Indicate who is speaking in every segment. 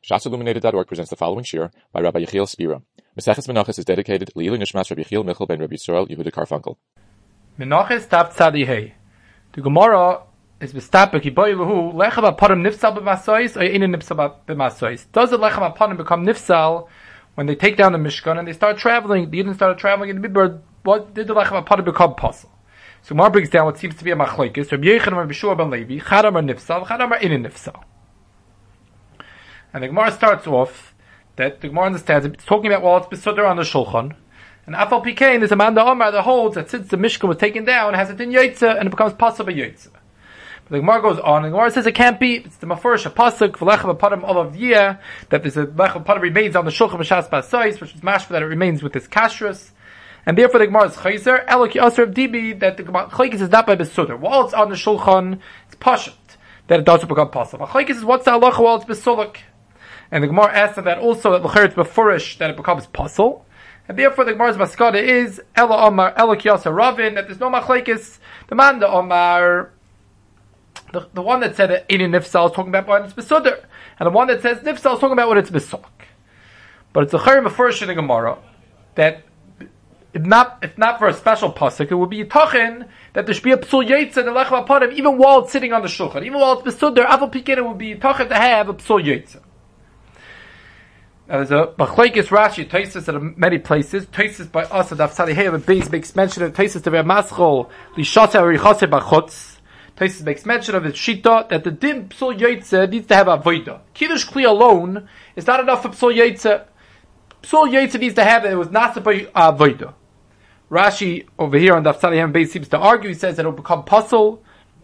Speaker 1: ShatsIlluminated.org presents the following shir by Rabbi Yechiel Spira. Maseches Menachos is dedicated to Leilui Nishmas Rabbi Yechiel Michal ben Rabbi Yisrael Yehuda Karfunkel.
Speaker 2: Menachos Tav Tzadi Hey. The Gemara is bestapik Yiboy Lehu Lechem HaPanim Nifsal b'Masois or Einin Nifsal b'Masois. Does the Lechem HaPanim become Nifsal when they take down the Mishkan and they start traveling? The Yidden started traveling in the Midbar. What did the Lechem HaPanim become Pasul? So Gemara brings down what seems to be a machlokes. Rabbi Yechanan and Rabbi Shua ben Levi Chadam are Nifsal, Chadam are Einin Nifsal. And the Gemara starts off that the Gemara understands it's talking about while it's besudder on the Shulchan. And Afal Pikein is a man the Omar that holds that since the Mishkan was taken down, it has it in Yotze and it becomes Pasuk Yotze. But the Gemara goes on, and the Gemara says it can't be. It's the Mafurish Pasuk V'lechem HaPanim all of the year that there's a Lechem HaPanim remains on the Shulchan B'Shas Basois, which is mashma that it remains with this kashrus. And therefore the Gemara is Chayzer Eloki Asher of Dibi that the Chayzer is not by besudder. While it's on the Shulchan, it's Pashat that it doesn't become Pasuk. Chayzer is what's the halacha while it's besuluk. And the Gemara asks that also that l'cher it's befurish that it becomes puzzle, and therefore the Gemara's maskada is Ela Omar Ela Kiyasa Ravin that there's no machlekes. The man the Omar, the one that said that Einin Nifsal is talking about when it's besuder, and the one that says Nifsal is talking about when it's besulk. But it's l'cher befurish in the Gemara that if not for a special pasuk, it would be yitachin that there should be a psul yetzer in the Lechem HaPanim even while it's sitting on the shulchan, even while it's besuder. Afal Pikein it would be yitachin to have a psul yetzer. There's a machlekes Rashi Taisus at many places. Taisus by us at Afsali Hey of Beis makes mention of Taisus to Maschol Lishasa Richase Bachutz. Taisus makes mention of his shita that the din psul yetzer needs to have avoda. Kiddush Kli alone is not enough for psul yetzer. Psul yetzer needs to have it. It was not by avoda. Rashi over here on the Afsali Hey Beis seems to argue. He says that it will become puzzle.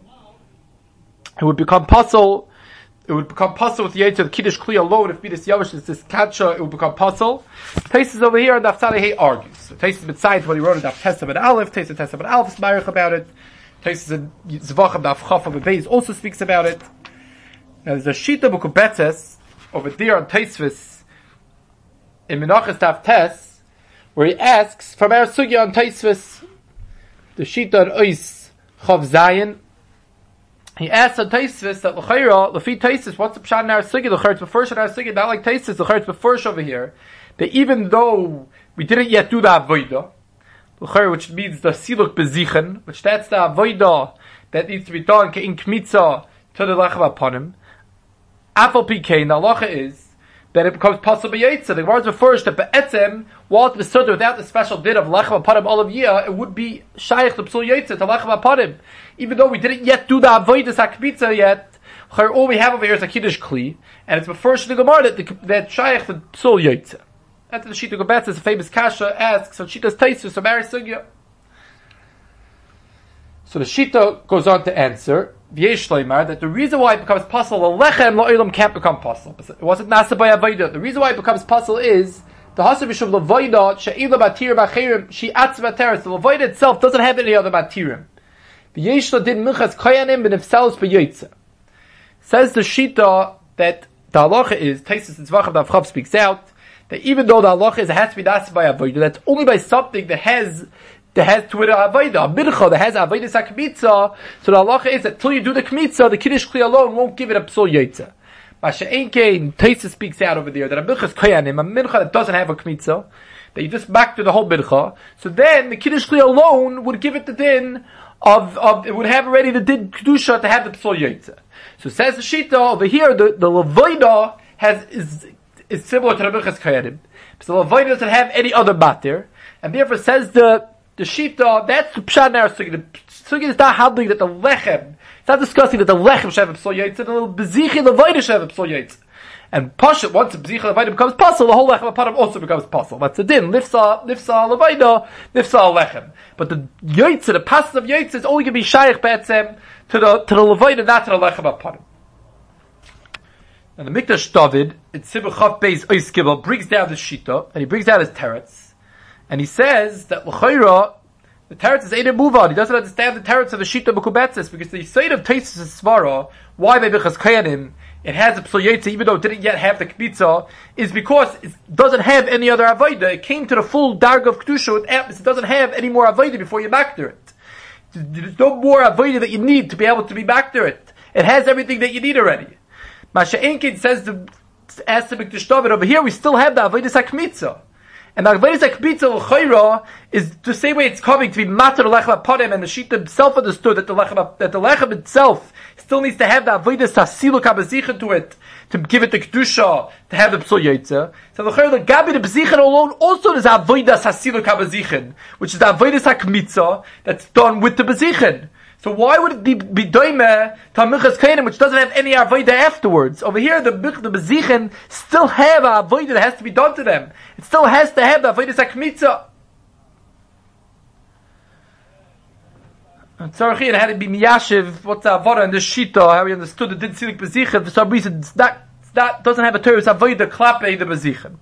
Speaker 2: It would become puzzle. It would become puzzle with the Yetzer, the Kiddush Kli alone. If Midas Yavush is this Katsha, it would become puzzle. Taisus over here, and Daf Hey argues. So Taisus besides what he wrote in Daf Testament Aleph, Taisus Testament Aleph is Marich about it. Taisus in Zvachim Daf Chaf of Beis also speaks about it. Now there's a Shita Bukubetzes over there on Taisus in Menachos Daf Tes, where he asks from our Sugya on Taisus, the Shita on Ois Chav Zayin. He asks on Taisus that l'chayra, l'fi Taisus, what's the pshat in our sugi? L'chayra it's befurish in our sugi, not like Taisus. L'chayra it's befurish over here. That even though we didn't yet do the avodah, l'chayra, which means the siluk bezichen, which that's the avodah that needs to be done in kmitza to the Lechem HaPanim. Afal Pikein, the halacha is that it becomes possible yetzer. The Gemara is befurish that be'etzem, while it's besudder without the special din of Lechem HaPanim all of year, it would be shaykh to psul yetzer to Lechem HaPanim. Even though we didn't yet do the avodas hakmitza yet, all we have over here is a kiddush kli, and it's before the Gemara that shaykh the psul yetzer. That's the Shita Gobetz, a famous kasha asks on Shita's Taisus, so Mary Sugya. So the Shita goes on to answer V'yesh Shleimar that the reason why it becomes puzzle, the lechem lo'ilam can't become puzzle. It wasn't nasa by avodah. The reason why it becomes puzzle is the Hasam Mishum Lavoida she'ila matir b'cheirim she atzva teres. The Lavoida itself doesn't have any other matirim. V'yesh din minchas koyanim b'nefsalos b'yotze. Says the Shita that the halacha is Taisus and Zvachim Daf Chav speaks out that even though the halacha is it has to be nasa by avodah, that's only by something that has to it a avodah, a mincha that has avodah sakmitza. So the halacha is that till you do the kmitza, the kiddush kli alone won't give it a psul yetzer. Masha Einkein, Taisus speaks out over there that a mincha is koyanim, a mincha that doesn't have a kmitza, that you just back to the whole mincha. So then the kiddush kli alone would give it the din of it would have already the din kedusha to have the psul yetzer. So says the Shita over here, the lavoida is similar to the minchas koyanim. So the lavoida doesn't have any other matir, and therefore says the Shita, that's the pshat in our sugi. The sugi is not handling that the lechem, it's not discussing that the lechem should have a psul yetzer, the little bezichi lavoida should have a psul yetzer. And pashat, once the bezichi lavoida becomes puzzle, the whole lechem HaPanim also becomes puzzle. That's the din, lifsa lavoida, lifsa lechem. But the yetzer, the pasat of yetzer is only going to be shaykh be'etzem to the lavoida, not to the lechem HaPanim. And the Mikdash David, in Sibur Chav Beis Ois Gimel, brings down the Shita, and he brings down his teretz. And he says that l'chayra, the teretz is Eidim Muvad. He doesn't understand the teretz of the Shita B'Kubetzes, because the side of Taisus' Svara, why by B'chas Kayanim, it has a psul yetzer, even though it didn't yet have the kmitza, is because it doesn't have any other avodah. It came to the full darg of kedusha with apis. It doesn't have any more avodah before you makter it. There's no more avodah that you need to be able to be makter it. It has everything that you need already. Masha Enkin says asked the Mikdash David, over here we still have the Avodas HaKmitza. And the Avodas HaKmitza l'chayra is the same way it's coming to be matter lechem apodim, and the Shita himself understood that the lechem itself still needs to have the Avodas HaSiluk HaBezichen to it, to give it the Kedusha, to have the Psul Yetzer. So l'chayra, the Gabi, the Bezichen alone, also there's Avodas HaSiluk HaBezichen, which is the Avodas HaKmitza that's done with the Bezichen. So why would it be doimeh to Minchas Kainim, which doesn't have any avodah afterwards? Over here, the Bezichen still have a avodah that has to be done to them. It still has to have the avodah sakmitza. And Tzarech had to be miyashiv what's the avodah and the shita, how we understood the din silik Bezichen. For some reason, that doesn't have a term. It's avodah klape the Bezichen.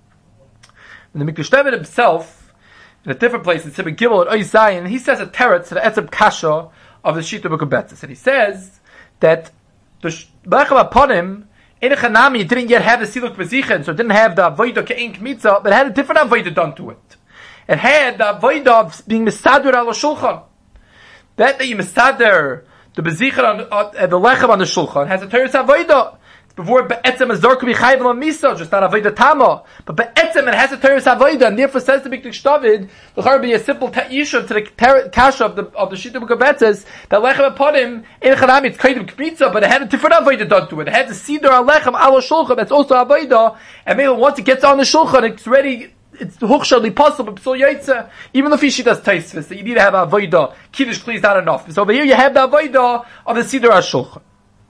Speaker 2: And the Mikdash David himself, in a different place in Sibbe Gimel at Oy Zayin, he says a teretz to the Etzem Kasha of the Shita B'Kubetzes. And he says that the Lechem Aponim, in a Chanami, didn't yet have the Siluk Bezichen, so it didn't have the Avodah Ke'in Kmitza, but it had a different Avodah done to it. It had the Avodah of being Misadur al Shulchan. That you Misadur, the Bezichen the Lechem on the Shulchan, has a Teres Avodah. Before Be'etzem is Zorku B'chayv L'Am Misa, just not Avodah Tama. But Be'etzem it has a Teres Avodah, and therefore says the Mikdash David, l'char be a simple Yishuv to the Kasha of the Shita B'Kubetzes, that Lechem Aponim, in Chanami, it's Kaidim Kmitza, but it had a different Avodah done to it. It had the Siddur Al-Lechem Al Shulchan, that's also Avodah, and maybe once it gets on the Shulchan, it's ready, it's huchshadly possible, Psul Yaitza, even if she does Taisvis, that you need to have Avodah, Kiddush please not enough. So over here you have the Avodah of the Siddur Al Shulchan.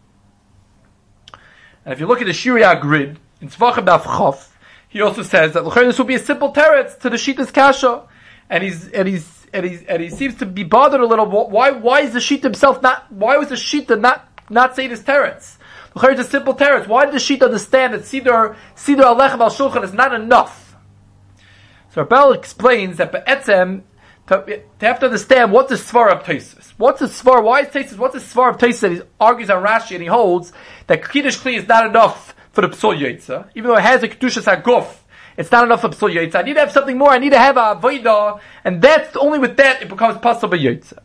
Speaker 2: And if you look at the Shirya grid, in Tzvachim Daf Chof, he also says that this will be a simple teretz to the Shita's Kasha. And he seems to be bothered a little. Why is the Shita himself why was the Shita not say this teretz? It's a simple teretz. Why did the Shita understand that Siddur Alechem Al Shulchan is not enough? So Rabel explains that Be'etzem, to have to understand what's the Svar of Taisus. What's the Svar? Why is Taisus? What's the Svar of Taisus? That he argues on Rashi and he holds that Kiddush Kli is not enough for the Psul Yetzer. Even though it has a Kedushas HaGuf, it's not enough for Psul Yetzer. I need to have something more. I need to have a Avodah, and that's only with that it becomes possible Yetzer.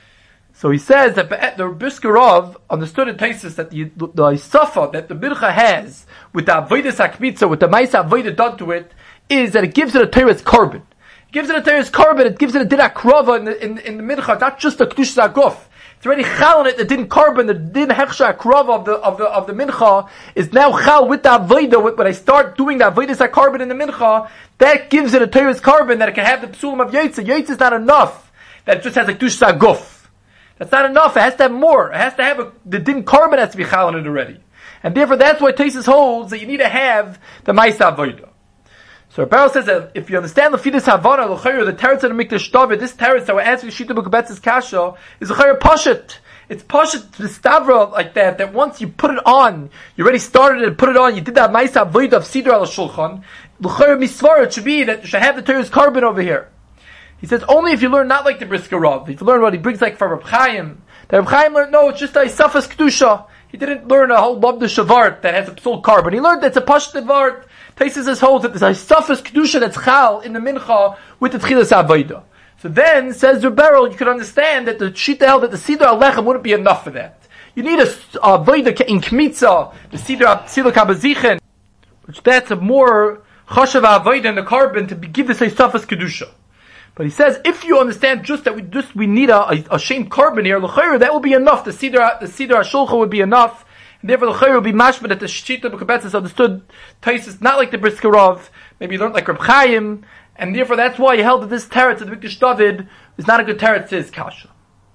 Speaker 2: So he says that the Biskarov understood in Taisus that the Isafa that the Mincha has with the Avodas HaKmitza, with the Maisa Avodah done to it, is that it gives it a Teres Korban. It gives it a Teres Korban, it gives it a Din HaKrova in the Mincha, not just a Kedushas HaGuf. It's already chal in it, the Din Korban, the Din Hechsha HaKrova of the Mincha is now chal with the Avodah. When I start doing the Avodas HaKorban in the Mincha, that gives it a Teres Korban that it can have the Psulim of Yetzer. Yetzer is not enough that it just has a Kedushas HaGuf. That's not enough, it has to have more. It has to have the Din Korban has to be chal in it already. And therefore that's why Taisus holds that you need to have the Maisa Avodah. So Rabbi says that if you understand the Fidus Havana, the teretz of the Mikdash David, this teretz that we're answering Shita B'Kubetzes Kasha, is l'chayr Pashat. It's Pashat to the Stavra like that once you put it on, you already started it, put it on, you did that Maisa Avodah of Siddur Al Shulchan, l'chayr Misvar, it should be that you should have the Teres Korban over here. He says only if you learn not like the Brisker Rav, if you learn what he brings like from Reb Chaim, that Reb Chaim learned, no, it's just a Isafas Kedusha. He didn't learn a whole Labda Shavart that has a Psul Korban. He learned that's a Pashat Vart. Taisus holds that there's a Safas Kedusha that's chal in the Mincha with the Tchilas Avodah. So then, says Rebel, you can understand that the Shita held that the Siddur Alechem wouldn't be enough for that. You need a Avodah in Kmitza, the Siddur HaBezichen, which that's a more Chashav Avodah in the Korban to give this a Safas Kedusha. But he says, if you understand just that we need a shame Korban here, l'chayr, that will be enough. The Siddur HaShulchan would be enough. And therefore, the Chayr will be mashma that the Shita B'Kubetzes understood Taisus not like the Brisker Rav, maybe he learned like Reb Chaim, and therefore that's why he held that this teretz of the Mikdash David is not a good teretz to his kasha.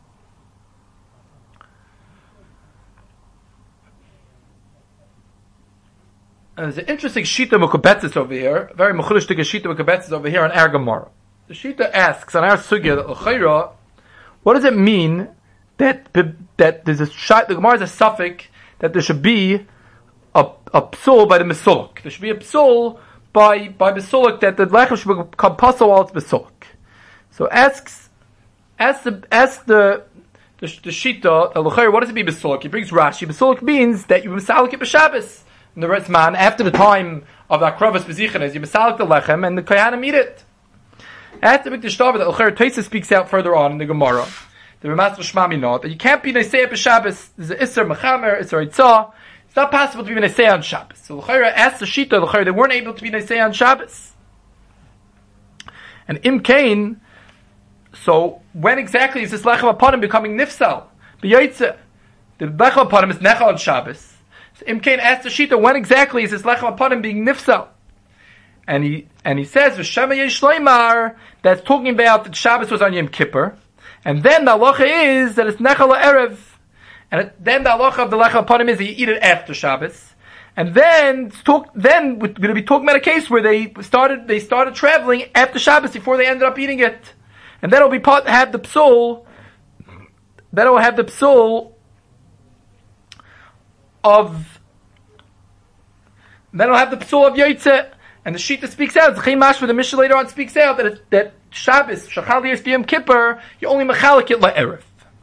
Speaker 2: And there's an interesting Shita B'Kubetzes over here, very mechulish Shita B'Kubetzes over here on our Gemara. The Shita asks on our sugya that l'chayra, what does it mean that there's a shot? The Gemara is a suffix that there should be a psul by the mesulak. There should be a psul by mesulak that the lechem should become pasul while it's mesulak. So ask the shita, what does it mean mesulak? He brings Rashi. Mesulak means that you mesalak it b'Shabbos. And the rest man, after the time of the akravas bezichen, is you mesalak the lechem and the kohanim eat it. At the Mikdash David, that l'chayr Taisus speaks out further on in the Gemara. The Ramas Shmami not that you can't be Neisei b'Shabbos. There's an Isser Mechamer, Isser Eitzah. It's not possible to be Nesei on Shabbos. So L'chayra asked the Shita, L'chayra, they weren't able to be Nesei on Shabbos. And Im Kain, so when exactly is this Lechem Aponim becoming Nifsal? B'yoytze. The Lechem Aponim is Nechal on Shabbos. So Im Kain asked the Shita, when exactly is this Lechem Aponim being Nifsal? And he says, V'shema yesh leimar, that's talking about that Shabbos was on Yom Kippur. And then the halacha is that it's Nechal Erev. And then the halacha of the Lechem Aponim is that you eat it after Shabbos. And then we're going to be talking about a case where they started traveling after Shabbos before they ended up eating it. And then it'll be have the psul of Yotzeh. And the Shita speaks out, the Chaymash, the Mishnah later on speaks out that Shabbos, Shachal Yis B'Yom Kippur, you only mechalik it la'erev.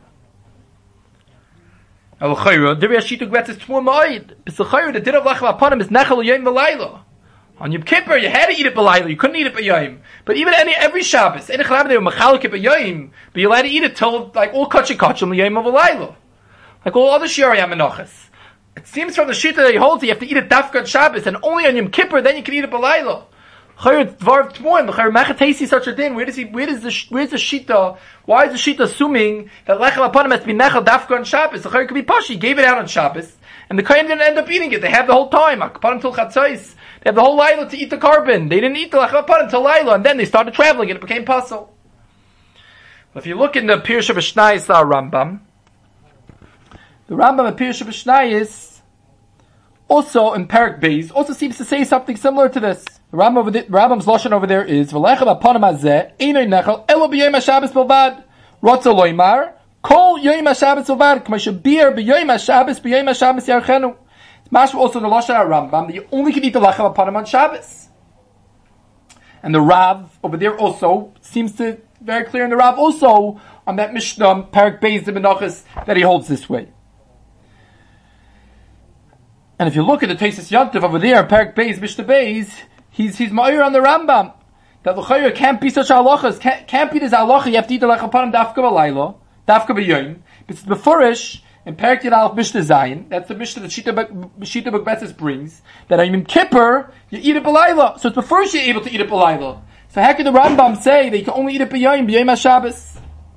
Speaker 2: Al-Chayra, Diri Ashita Gvetz is Tmur Ma'id. It's Al-Chayra, the din of Lechem Aponim is Nechel Yom V'Layla. On Yom Kippur, you had to eat it B'Layla, you couldn't eat it B'Yom. But even every Shabbos, any Chalam, they were mechalik it B'Yom, but you're allowed to eat it till, like, all Kachim L'Yom V'Layla. Like all other Shi'ar Menachos. It seems from the Shita that he holds you have to eat it Dafka Shabbos, and only on Yom Kippur, then you can eat it B'Layla. Chayr Dvar Tmoim, Chayr Machatesi such a din. Where's the Shita? Why is the Shita assuming that Lechem Aponim has to be Nechel Dafka on Shabbos? The Chayr could be Pashi, he gave it out on Shabbos, and the Kohen didn't end up eating it. They have the whole time. Aponim till Chatzos. They have the whole Laila to eat the carbon. They didn't eat the Lechem Aponim till Laila, and then they started traveling, and it became Pasul. If you look in the Pirush B'Shnayis Rambam, the Rambam of Pirush B'Shnayis, also in Parak Beis, also seems to say something similar to this. The Rambam's lashon over there is V'lechem aponim hazeh einay nechel elo b'yom haShabbos bilvad. Rotza loymar kol yom haShabbos bilvad k'ma shebir b'yom haShabbos yarchenu. It's mashma also in the lashon of Rambam that you only can eat the lechem aponim on Shabbos. And the Rav over there also seems to very clear in the Rav also on that Mishnah Parak Beis the Menachos that he holds this way. And if you look at the Teisus Yontif over there, Parak Beis, Mishnah Beis, he's ma'ir on the Rambam. That l'chayr can't be such halachas, can't be this halacha, you have to eat the lechem aponim dafka b'laylo, dafka b'yoyim. But it's befurish, in Parak Yid Aleph Mishnah Zayin, that's the Mishnah that Shita B'Gbetzes brings, that on Yom Kippur, you eat it b'laylo. So it's befurish you're able to eat it b'laylo. So how can the Rambam say that you can only eat it b'yoyim HaShabbos?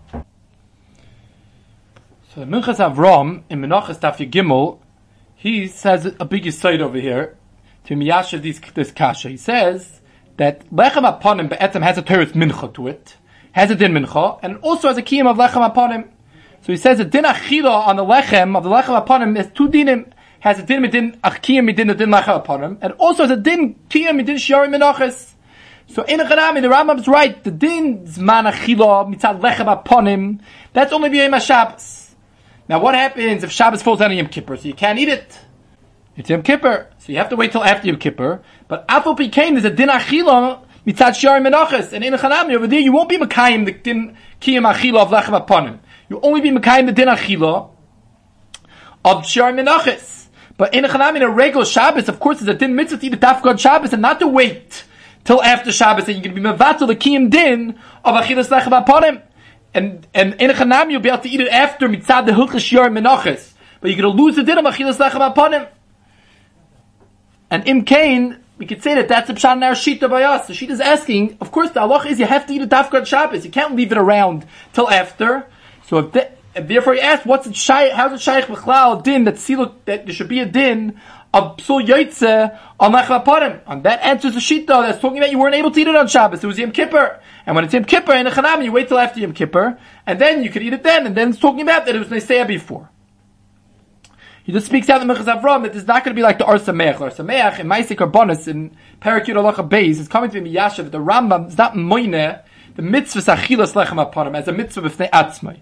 Speaker 2: So the Minchas Avram, in Menachos Daf Gimel, he says a big side over here to Miyasha this kasha. He says that Lechem Aponim be'etzem has a teretz mincha to it, has a din mincha, and also has a kiyum of Lechem Aponim. So he says a din achila on the lechem of the Lechem Aponim is two dinim. Has a din midin achkiyum midin the din Lechem Aponim, and also has a din kiyum midin shiari menachos. So in Chanami the Rambam's right. The din zman achila mitzad Lechem Aponim that's only b'yom haShabbos. Now what happens if Shabbos falls on Yom Kippur? So you can't eat it. It's Yom Kippur. So you have to wait till after Yom Kippur. But Afal Pikein, there's a din achila mitzad shiari menachos. And in Chanami over there, you won't be mekayim the din kiyum achila of Lechem Aponim. You only be mekayim the din achila of shiari menachos. But in Chanami, in a regular Shabbos, of course, there's a din mitzvah to eat a dafka Shabbos and not to wait till after Shabbos. And you're going to be mevatel the kiyum din of achilas Lechem Aponim. And in Chanam you'll be able to eat it after mitzad the hilchos shiar menachos, but you're going to lose the din of achilas lechem aponim. And im kain, we could say that that's a pshat in our shita by us. The shita is asking, of course, the halach is you have to eat a dafka on Shabbos. You can't leave it around till after. So if therefore you ask, how's it shaykh b'chlal din that there should be a din of psul yotzeh on lechem aponim? On that answers the shita that's talking about you weren't able to eat it on Shabbos. It was Yom Kippur. And when it's Yom Kippur in a Chanam, you wait till after Yom Kippur, and then you could eat it then, and then it's talking about that it was Neseya before. He just speaks out the Minchas Avram that it's not going to be like the Or Sameach. Or Sameach in Maaseh Karbonos in Parak Yud Halacha Beis is coming to be Miyashav. The Rambam is not moine the mitzvah achilas lechem aponim as a mitzvah b'fnei atzmai.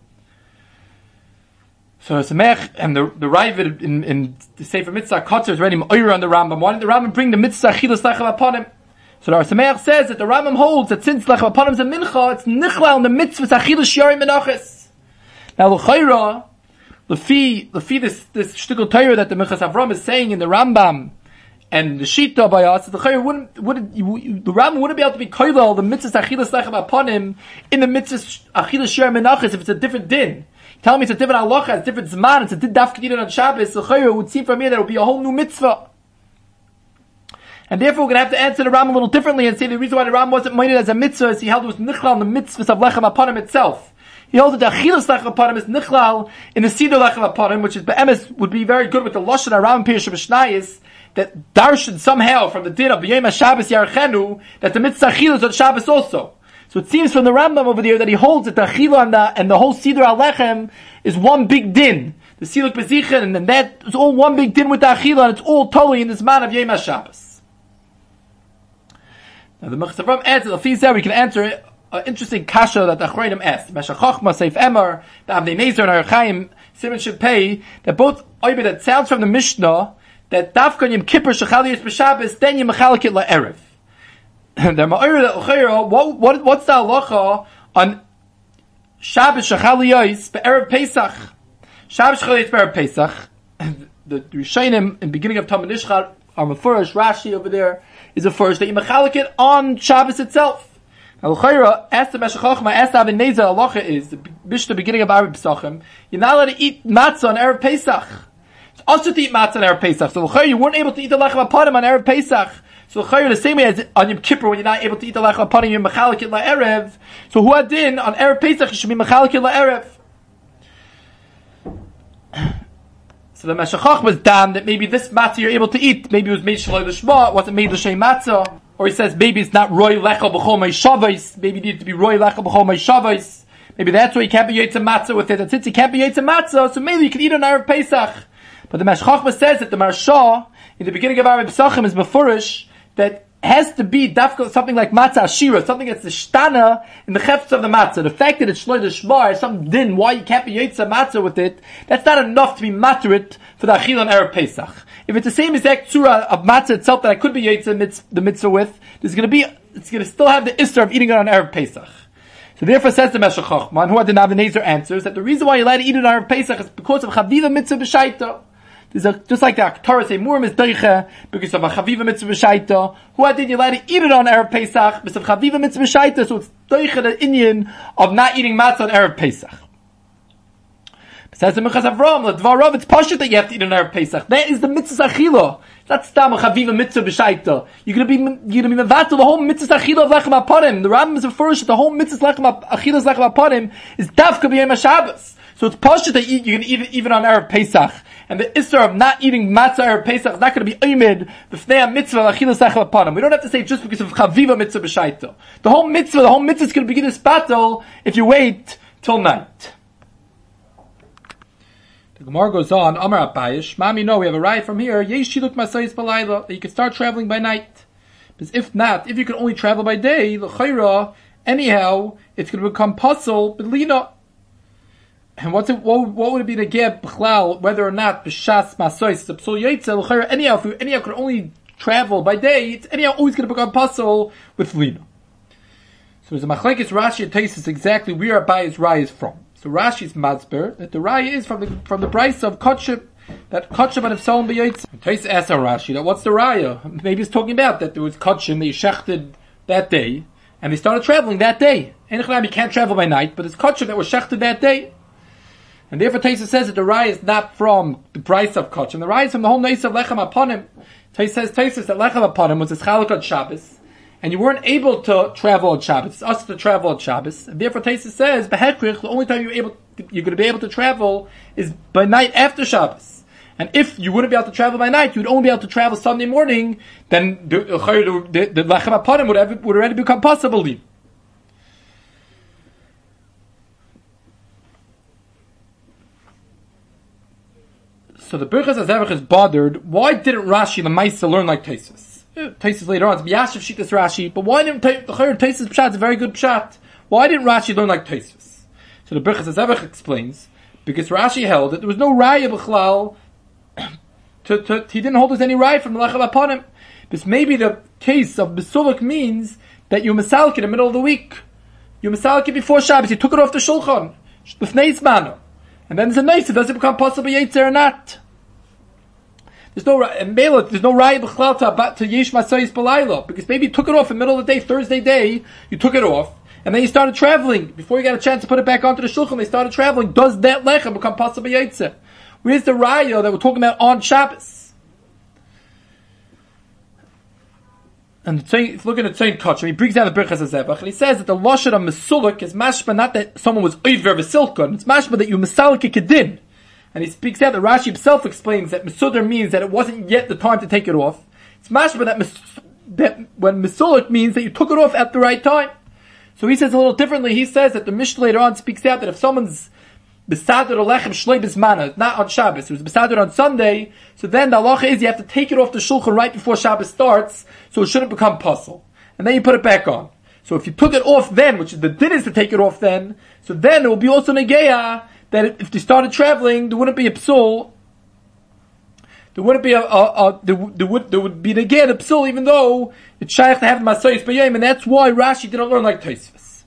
Speaker 2: So Sameach and the Ravid in the Sefer Mitzvah Kotzer is already moira on the Rambam. Why did the Rambam bring the mitzvah achilas lechem aponim? So the Or Sameach says that the Rambam holds that since lechem aponim is a mincha, it's nichlal in the mitzvah achilas shiari menachos. Now l'chayra, Lefi this shtickle Torah that the Minchas Avram is saying in the Rambam and the Shita by us, the Rambam wouldn't be able to be koilel the mitzvah achilas lechem aponim in the mitzvah achilas shiar menachos if it's a different din. Tell me it's a different halacha, it's a different zman, it's a dafka eat it on Shabbos. So it would seem from here that it would be a whole new mitzvah. And therefore we're going to have to answer the Ram a little differently and say the reason why the Ram wasn't minded as a mitzvah is he held it was nichlal in the mitzvahs of lechem apanim itself. He holds that the achilas lechem apanim is nichlal in the seder lechem apanim, which is be'emes would be very good with the lashon aram Pirush Mishnayis, that darshan somehow from the din of B'yom HaShabbos Yarchenu that the mitzvah achila is on Shabbos also. So it seems from the Rambam over there that he holds that the achila and the whole seder alechem is one big din. The siluk bezichen and that is all one big din with the achila and it's all totally in this man of Yom HaShabbos. Now the Mechsavram adds that the we can answer an interesting kasha that the Achreinim asked. Meshach Chochma, Seif Emor, the Avnei Nezer and Archaim, Simon should pay that both oibe that sounds from the Mishnah that Dafkan Yom Kippur Shechal Yis B'Shabbos then Yom Mechalakit LaErev. The Ma'ir that L'Chayra, what's the halacha on Shabbos Shechal Yis B'Erev Pesach? Shabbos Shechal Yis B'Erev Pesach. The Rishonim in beginning of Talmud Nishchar are Mefurish, Rashi over there is a first that you Mechalakit on Shabbos itself. Now, L'Chayra, asked the Meshach Chochma, asked the Avnei Nezer, halacha is, the Mishnah beginning of Arab Pesachim, you're not allowed to eat matzah on Erev Pesach. It's also to eat matzah on Erev Pesach. So L'Chayra, you weren't able to eat the lechem apanim on Erev Pesach. So L'Chayra, the same way as on Yom Kippur, when you're not able to eat the lechem apanim, you're Mechalakit LaErev. So who adin, on Erev Pesach, you should be Mechalakit LaErev. So the Meshach Chochma was damned that maybe this matzah you're able to eat, maybe it was made shaloi l'shma, it wasn't made l'shem matzah. Or he says maybe it's not roy lechel b'chol my shavos. Maybe it needs to be roy lechel b'chol my shavos. Maybe that's why you can't be yotze matzah with it. And since you can't be yotze matzah, so maybe you can eat on Erev Pesach. But the Meshach Chochma says that the Marsha in the beginning of Arab Pesachim is mefurish that has to be dafka something like matzah ashira, something that's the shtana in the chefts of the matzah. The fact that it's shloi d'shmar is some din why you can't be yotze matzah with it. That's not enough to be materit for the achil on Erev Pesach. If it's the same exact surah of matzah itself that I could be yotze the mitzvah with, it's going to still have the isser of eating it on Erev Pesach. So therefore says the Meshach Chochma, who had the Avnei Nezer answers, that the reason why you're allowed to eat it on Erev Pesach is because of chaviva mitzvah b'shaita. Just like the Torah say, Murim is deiche, because of a chaviva mitzvah b'shaita. Who had you're allowed to eat it on Erev Pesach, because of chaviva mitzvah b'shaita, so it's deiche the inyan of not eating matzah on Erev Pesach. Says the Mechas Avram, the Dvarav, it's pashut that you have to eat on Erev Pesach. That is the mitzvah achila. That's stam a chaviva mitzvah b'shaita. You're gonna be mevatel the whole mitzvah achila of lechem apanim. The Rambam is referring that the whole mitzvah achilas lechem apanim is dafka b'yom HaShabbos. So it's pashut that you can eat it even on Erev Pesach. And the isser of not eating matzah Erev Pesach is not going to be oimid b'fnei mitzvah achilas lechem apanim. We don't have to say just because of chaviva mitzvah b'shaita. The whole mitzvah is going to begin this battle if you wait till night. The Gemara goes on, Amar Abayish, Mami, no, we have a raya from here, Yesh shiluk masayis balayla, that you can start traveling by night. Because if not, if you can only travel by day, l'chayra, anyhow, it's going to become puzzle, b'lina. And what would it be to get b'chlal, whether or not b'shas masayis, the psul yetzel, l'chayra, anyhow, if you anyhow can only travel by day, it's anyhow always going to become puzzle with lina. So there's a machlekes Rashi and Taisus exactly where Abayi's raya is from. So Rashi's mazber that the raya is from the price of kotship, that kotship and Efsalm b'yotz. Taisus asks Rashi that what's the raya? Maybe it's talking about that there was kotshim they shechted that day and they started traveling that day. And you can't travel by night, but it's kotshim that was shechted that day. And therefore Taisus says that the raya is not from the price of kotshim. The raya is from the whole nace of lechem aponim. Taisus that lechem aponim was a chalak on Shabbos. And you weren't able to travel on Shabbos. It's us to travel on Shabbos. And therefore Taisus says, Behekrich, the only time you're going to be able to travel is by night after Shabbos. And if you wouldn't be able to travel by night, you would only be able to travel Sunday morning, then the Lechem HaPanim would already become possible. So the Birchas HaZevach is bothered. Why didn't Rashi the Maisa learn like Taisus? Taisus later on, it's B'yashiv Shitas Rashi, but why didn't Taisus Pshat? It's a very good Pshat. Why didn't Rashi learn like Taisus? So the Birchas HaZevach explains, because Rashi held that there was no Raya B'chlal, he didn't hold us any Raya from the Lechem upon him. Because maybe the case of Besuluk means that you Masalk in the middle of the week. You Masalk it before Shabbos, you took it off the Shulchan, B'fnei Zmano. And then there's a nice, does it become possible Yetzer or not? There's no raya b'chlal to yesh masayis b'layla, because maybe you took it off in the middle of the day, Thursday day, you took it off, and then you started traveling. Before you got a chance to put it back onto the shulchan, they started traveling. Does that lechem become pasul b'yaitze? Where's the raya that we're talking about on Shabbos? And if you look at the same kachim, he brings down the Birchas HaZevach, and he says that the lashon of mesuluk is mashma, not that someone was oiver v'silkon, it's mashma that you mesalik a kedin. And he speaks out that Rashi himself explains that mesudar means that it wasn't yet the time to take it off. It's mashma that when mesuluk means that you took it off at the right time. So he says a little differently. He says that the Mishnah later on speaks out that if someone's besadr lechem shlei bismana, not on Shabbos, it was besadr on Sunday, so then the halacha is you have to take it off the shulchan right before Shabbos starts, so it shouldn't become pasul. And then you put it back on. So if you took it off then, which is the din is to take it off then, so then it will be also negeya that if they started traveling, there wouldn't be a psul. There wouldn't be there would be again a psul, even though it's shaykh to have masayis b'yayim, and that's why Rashi didn't learn like Tosfos.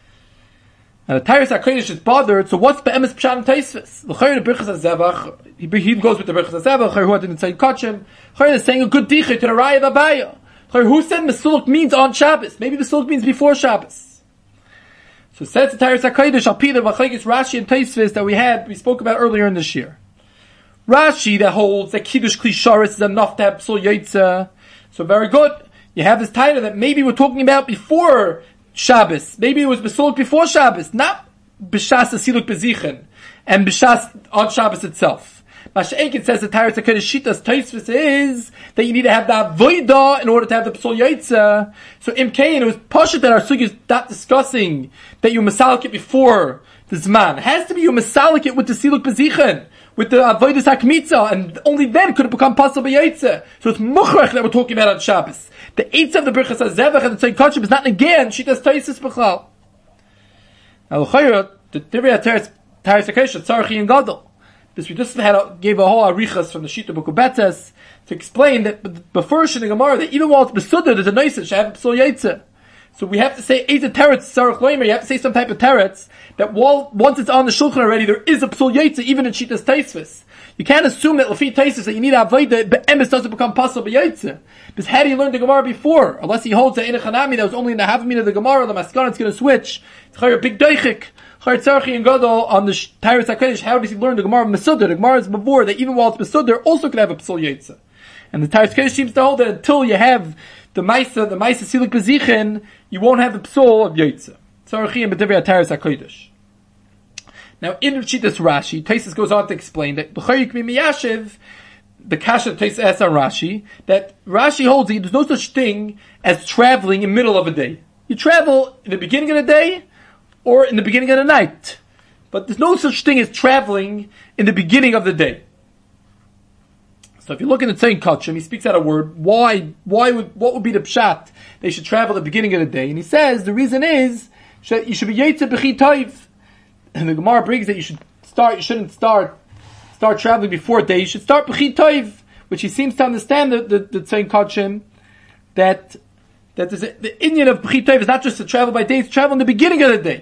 Speaker 2: And the Tyrus HaKodesh is bothered. So what's be'emes pshat and Tosfos? The Birchas HaZevach, he goes with the Birchas HaZevach. Who didn't say kachim? Is saying a good dichah to the Raya of Abaya. Who said mesuluk means on Shabbos? Maybe mesuluk means before Shabbos. So says the Tyrus HaKodesh al pi the V'chlegis Rashi and Tosfos that we spoke about earlier in this year. Rashi that holds that Kiddush Klisharis is enough to have Psul Yotze. So very good. You have this title that maybe we're talking about before Shabbos. Maybe it was Besuluk before Shabbos, not B'shas Asiluk Bezichen, and B'shas on Shabbos itself. Masha'ek says the Tyrus HaKodesh Shitas Tosfos is that you need to have the Avodah in order to have the Psul Yotze. So Im Kain, it was Pashat that our Sugi is not discussing that you Masalik it before the Zman. It has to be you Masalik it with the Siluk Bezichen, with the Avodas HaKmitza, and only then could it become pasul b'yaitze. So it's Mukhrach that we're talking about on Shabbos. The Eitz of the Birchas HaZevach and the Tzei Kachim is not again Shitas Tosfos B'chlal. Now, L'chayra, the Divrei Tyrus HaKodesh, Tzarchi and Gadol. We just gave a whole arichas from the Shita Bukubetes to explain that before in the Gemara that even while it's Besuddah, there's a noises should have Psul Yotze. So we have to say Eiza Teretz Tzarech Loimer. You have to say some type of teretz that once it's on the shulchan already, there is a Psul Yotze even in Shitas Tosfos. You can't assume that Lefi Tosfos that you need Avodah, but Emes doesn't become pasul b'yotze. Because how do you learn the Gemara before? Unless he holds that in a Chanami that was only in the Havamina of the Gemara, the Maskana is going to switch. It's a big deichik. Tzarchi and Gadol on the Tyrus HaKodesh. How does he learn the Gemara Mesudar? The Gemara is before that even while it's Mesudar, also could have a Psul Yotze. And the Tyrus HaKodesh seems to hold that until you have the Maisa Silik Bezichen, you won't have the Psul of Yotze. Tzarchi and B'divrei Tyrus HaKodesh. Now, in Shitas Rashi, Tosfos goes on to explain that the Kasha Tosfos asks on Rashi, that Rashi holds that there's no such thing as traveling in the middle of a day. You travel in the beginning of the day, or in the beginning of the night. But there's no such thing as traveling in the beginning of the day. So if you look in the Tzei Kachim, he speaks out a word, what would be the pshat? They should travel at the beginning of the day. And he says, the reason is, you should be Yetze B'chi Toiv. And the Gemara brings that you shouldn't start traveling before day, you should start B'chi Toiv, which he seems to understand the Tzei Kachim, that the Indian of B'chi Toiv is not just to travel by day, it's to travel in the beginning of the day.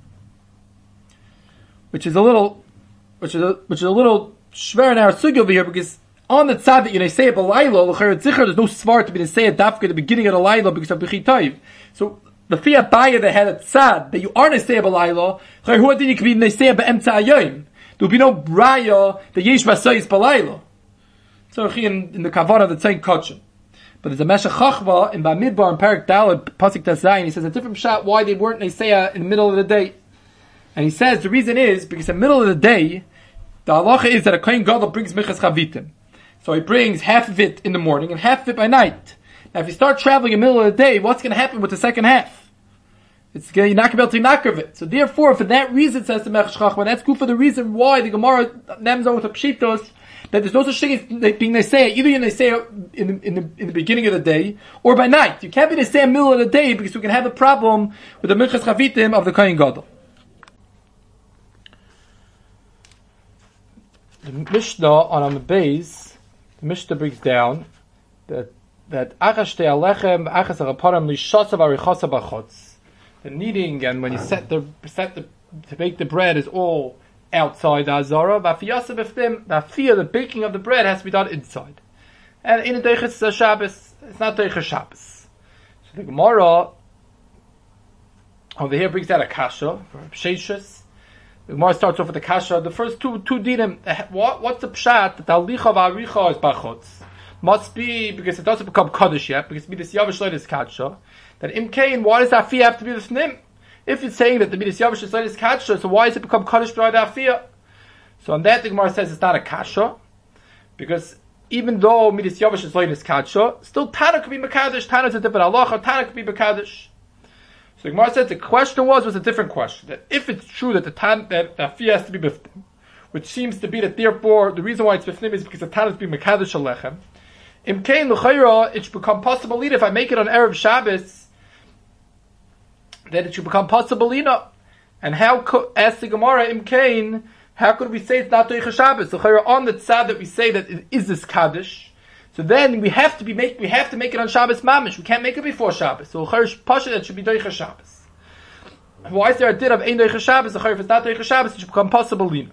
Speaker 2: Which is a little shver in our sugi over here, because on the tzad that you say a b'laylo, there's no svar to be say a dafka at the beginning of the laylo because of B'chi Toiv. So the Fia Baya that had a tzad that you are nesei a b'laylo, who did you could be nesei a b'emtza ayoyim? There will be no braya that yesh b'asayis b'laylo. So in the kavana the Tzei Kachim. But there's a Meshech Chachva in Bamidbar and Parak Daled Pasuk Tazayin. He says a different shot why they weren't Neseya in the middle of the day. And he says the reason is because in the middle of the day, the halacha is that a Kohen Gadol brings Minchas Chavitim. So he brings half of it in the morning and half of it by night. Now if you start traveling in the middle of the day, what's going to happen with the second half? You're not going to be able to knock of it. So therefore, for that reason, says the Meshech Chachma, that's good for the reason why the Gemara names on with the Pshitos, that there's no such thing as being Neseya, either you're Neseya in the beginning of the day, or by night. You can't be Neseya in the middle of the day, because we can have a problem with the Minchas Chavitim of the Kohen Gadol. The Mishnah on the base, the Mishnah brings down that Achash te alechem, Achas araparam lishosav arichosav achotz. The kneading and when you set the to bake the bread is all outside the Azara. The baking of the bread has to be done inside. And in a Deiches Shabbos, it's not Deiches Shabbos. So the Gemara Over here brings out a kasha for Sheshus. The Gemara starts off with the kasha. The first two dinim. What's the pshat that the halicha of aricha is bachutz? Must be because it doesn't become kaddish yet. Because midas yavish loy is kasha. That imkain, why does that fee have to be l'fnim? If it's saying that the midas yavish is loy is kasha, so why does it become kaddish by that fee? So on that the Gemara says it's not a kasha, because even though midas yavish is loy is kasha, still Tana could be mekadosh. Tana is a different halacha. Tana could be mekadosh. So the Gemara said the question was a different question. That if it's true that that fee has to be bifnim, which seems to be that therefore the reason why it's bifnim is because the Tana is being mekadosh alechem. Imkain l'chayra, it should become possible lina if I make it on Erev Shabbos, that it should become possible lina. And how could, ask the Gemara, Imkain, how could we say it's not Doicha Shabbos? L'chayra, on the tzad that we say that it is this Kaddish, so then we have to make it on Shabbos mamish. We can't make it before Shabbos. So l'chayra pasha that should be Doicha Shabbos. Why is there a din of Ein Doicha Shabbos? L'chayra, if it's not Doicha Shabbos, it should become possible lina.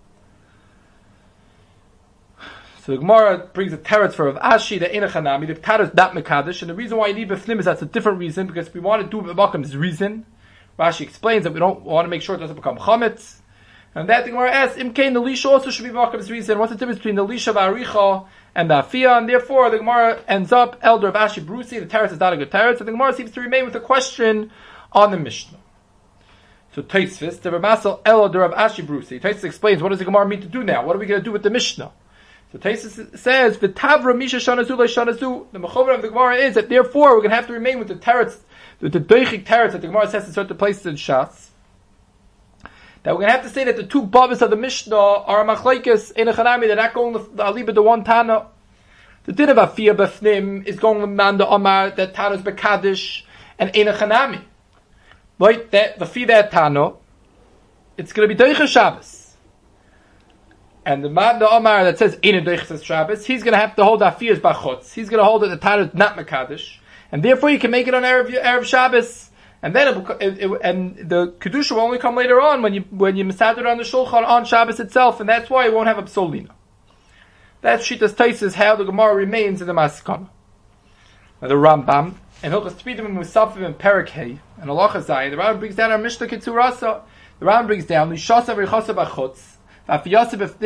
Speaker 2: So the Gemara brings a teretz for Rav Ashi, the Eina Chanami, the Tara is not Mekadosh, and the reason why you need Befnim is that's a different reason, because we want to do B'Makam reason. Rashi explains that we don't want to make sure it doesn't become Chametz. And that the Gemara asks, Imkain, the Lisha also should be B'Makam's reason. What's the difference between the Lisha V'Aricha and the Afiyah? And therefore the Gemara ends up, Elder Rav Ashi Brusi, the teretz is not a good teretz, and the Gemara seems to remain with a question on the Mishnah. So Tosfos, the Ramasel Elder Rav Ashi Brusi, Tosfos explains, what does the Gemara mean to do now? What are we going to do with the Mishnah? So Tosfos says, "V'tavra misha shanazu le'shanazu." The mechover of the Gemara is that therefore we're going to have to remain with the teretz, with the doichik teretz that the Gemara says in certain places in Shas. That we're going to have to say that the two babas of the Mishnah are machlekes in a chanami. They're not going the aliba the one tana. The din of afiyah b'fnim is going man the omar that tana's bekadish and in a chanami. Right? That the fi that tana, it's going to be doicha Shabbos. And the man the Omar that says Ein Doiches Shabbos, he's going to have to hold Afiyas Bachutz. He's going to hold that the Tana is not Mekadosh, and therefore you can make it on Erev Shabbos. And then and the kedusha will only come later on when you misader on the shulchan on Shabbos itself, and that's why you won't have a psolina. That Shitas Tosfos how the Gemara remains in the Maskana. Now the Rambam and Hilchos Tfidim and Musafim and Perek Hey and Halacha Zayin, the Rambam brings down our Mishnah Kitzurasa. The Rambam brings down Lishasa V'Richasa Bachutz. And the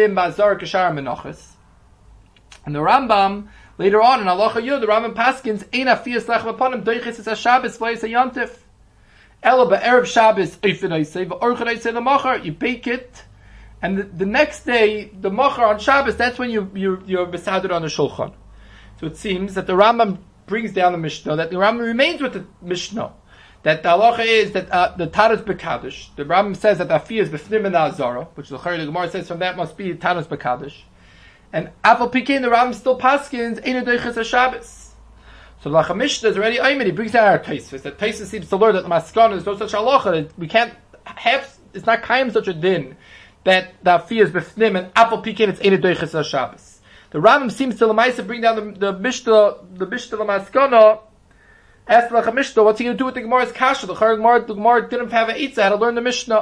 Speaker 2: Rambam later on in Halacha Yud, the Rambam paskins ein afiyas lechem upon him doiches es Shabbos v'leis hayantif. Ela be'erev Shabbos oifin oisei v'orchad oisei l'machar. You bake it, and the next day the machar on Shabbos, that's when you're besader on the shulchan. So it seems that the Rambam brings down the Mishnah, that the Rambam remains with the Mishnah. That the halacha is that the Tana's Bekadosh. The Rambam says that the Afiyah is B'fnim and Azara, which the Gemara says from that must be Tana's Bekadosh. And Afal Pikin, the Rambam still paskins Ein Doiches HaShabbos. So the Mishnah is already Ayman. He brings down our Tosfos. That Tosfos seems to learn that the Maskana is no such halacha. That we can't have. It's not kaim such a din that the Afiyah is B'fnim and Afal Pikin it's Ein Doiches HaShabbos. The Rambam seems to Lamaisa bring down the Mishnah Maskana. Ask the Mishnah, what's he going to do with the Gemara's kasha? The Gemara didn't have an Eitzah, had to learn the Mishnah.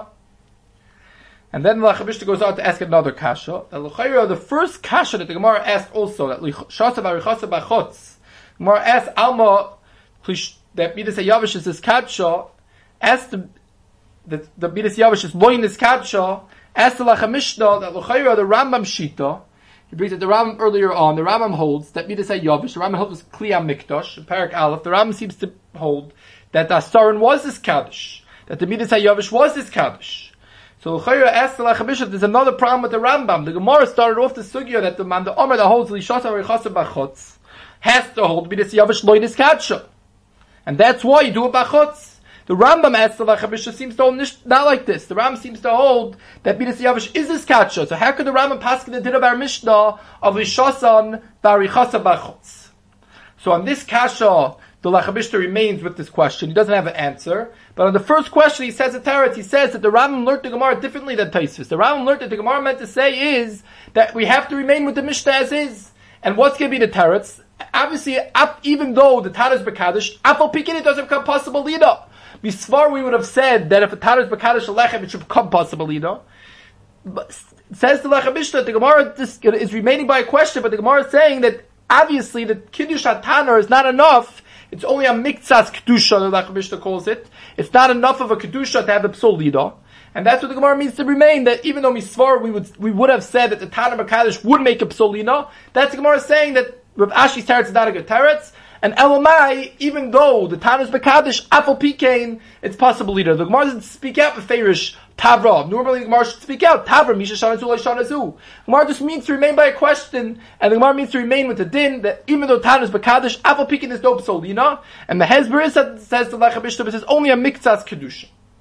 Speaker 2: And then the Mishnah goes on to ask another kasha. The first kasha that the Gemara asked also, that Shasa Barichasa Bachutz, the Gemara asked Alma, that Midas HaYavish is this kasha, asked the Midas HaYavish is loin this kasha, asked the Mishnah, that the Rambam Shita, he brings it the Rambam earlier on. The Rambam holds that Midas HaYavish, the Rambam holds Kliyam Mikdash, in Parak Aleph. The Rambam seems to hold that the Asaron was this Kaddish, that the Midas HaYavish was this Kaddish. So L'chayra asked the Lachabishah, there's another problem with the Rambam. The Gemara started off the sugya that the man, the Omer that holds Lishasa V'Richasa Bachutz, has to hold Midas HaYavish Loinis Kadsha. And that's why you do it Bachutz. The Rambam asked the Lachabishah seems to hold not like this. The Rambam seems to hold that Midas HaYavish is this Kadsha. So how could the Rambam pass the din of our Mishnah of Lishasan V'Richasa Bachutz? So on this kasha, the Lachabishah remains with this question. He doesn't have an answer. But on the first question, he says a teretz. He says that the Rambam learned the Gemara differently than Tosfos. The Rambam learned that the Gemara meant to say is that we have to remain with the Mishnah as is. And what's going to be the teretz? Obviously, even though the Tana is Bekadosh, Afal Pikin, it doesn't become possible leader. Misvar, we would have said that if a Tana is Bekadosh Alechem, it should become possible leader. But says the Lachabishah, the Gemara is remaining by a question, but the Gemara is saying that obviously the Kiddush HaTana is not enough It's only a miktsas kedusha, the Lechem Mishnah calls it. It's not enough of a kedusha to have the psul lida. And that's what the Gemara means to remain, that even though misvar, we would have said that the Tana B'Kaddish would make a psul lida, that's the Gemara saying that Rav Ashi's teretz is not a good teretz. And Elamai, even though the Tana's B'Kaddish, Afal Pikein, it's possible leader. The Gemara doesn't speak out beferish Tavra. Normally the Gemara should speak out Tavra, Misha Shanazu, Lai Shanazu. Gemara just means to remain by a question, and the Gemara means to remain with the din, that even though Tana's B'Kaddish, Afal Pikein is no psolina, and the Hezbollah says the Lechem Mishnah, it says only a Miktsas Kedusha.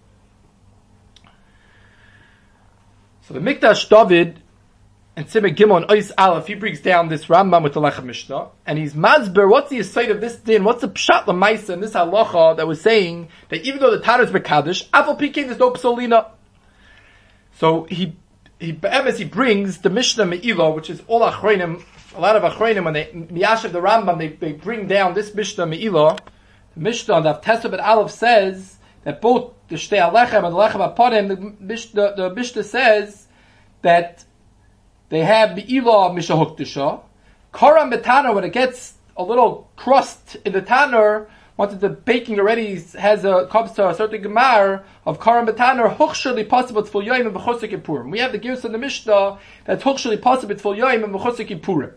Speaker 2: So the Mikdash David, and Tzimah Gimel and Ois Aleph, he brings down this Rambam with the Lechem Mishnah, and he's mazber, what's the aside of this din, what's the pshat l'maisa in this halacha that was saying that even though the Tana is B'Kaddish, Afal Pikein there's no psolina. So he brings the Mishnah Me'ilah, which is all Achronim, a lot of Achronim, when they miyashiv the Rambam, they bring down this Mishnah Me'ilah. The Mishnah on the Teshuv at Aleph says that both the Shtei Alechem and the Lechem Aponim, the Mishnah says that they have Be'ilah Mishahuktisha. Karam Betanor, when it gets a little crust in the tanner, once the baking already comes to a certain gemar of Karam Betanor, Huchshali possible Tzful Yoyim and B'chosek Kippurim. We have the Girs in the Mishnah that's Huchshali possible Tzful Yoyim and B'chosek Kippurim.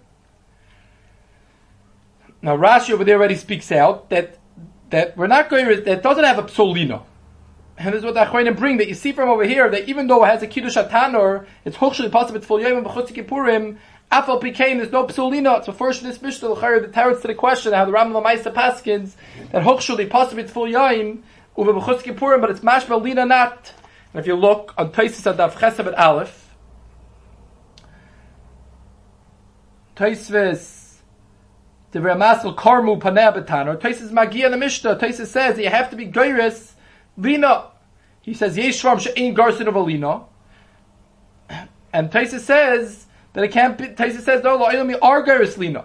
Speaker 2: Now Rashi over there already speaks out that we're not going, that doesn't have a psolina. And this is what the Achronim bring, that you see from over here, that even though it has a Kiddush HaTanor, it's Hochshali possible Tzful Yoyim and B'chosek Kippurim, Afal Pikein, there's no psolina. So first in this Mishnah, the teretz to the question, how the Rambam Lamaisa Paskins, that Hochshali possible Tzful Yoyim, Uve B'chosek Kippurim, but it's mashma lina not. And if you look on Taisis Adaf Chesed at Aleph, Taisvis, the Ramasel Karmu Paneh Betanor, Taisis Magia in the Mishnah, Taisis says that you have to be Geiris Lina. He says Yeshvam she'ein garsin of a lina, and Taisa says that it can't be. Taisa says no, lo'ilami are geiris lina,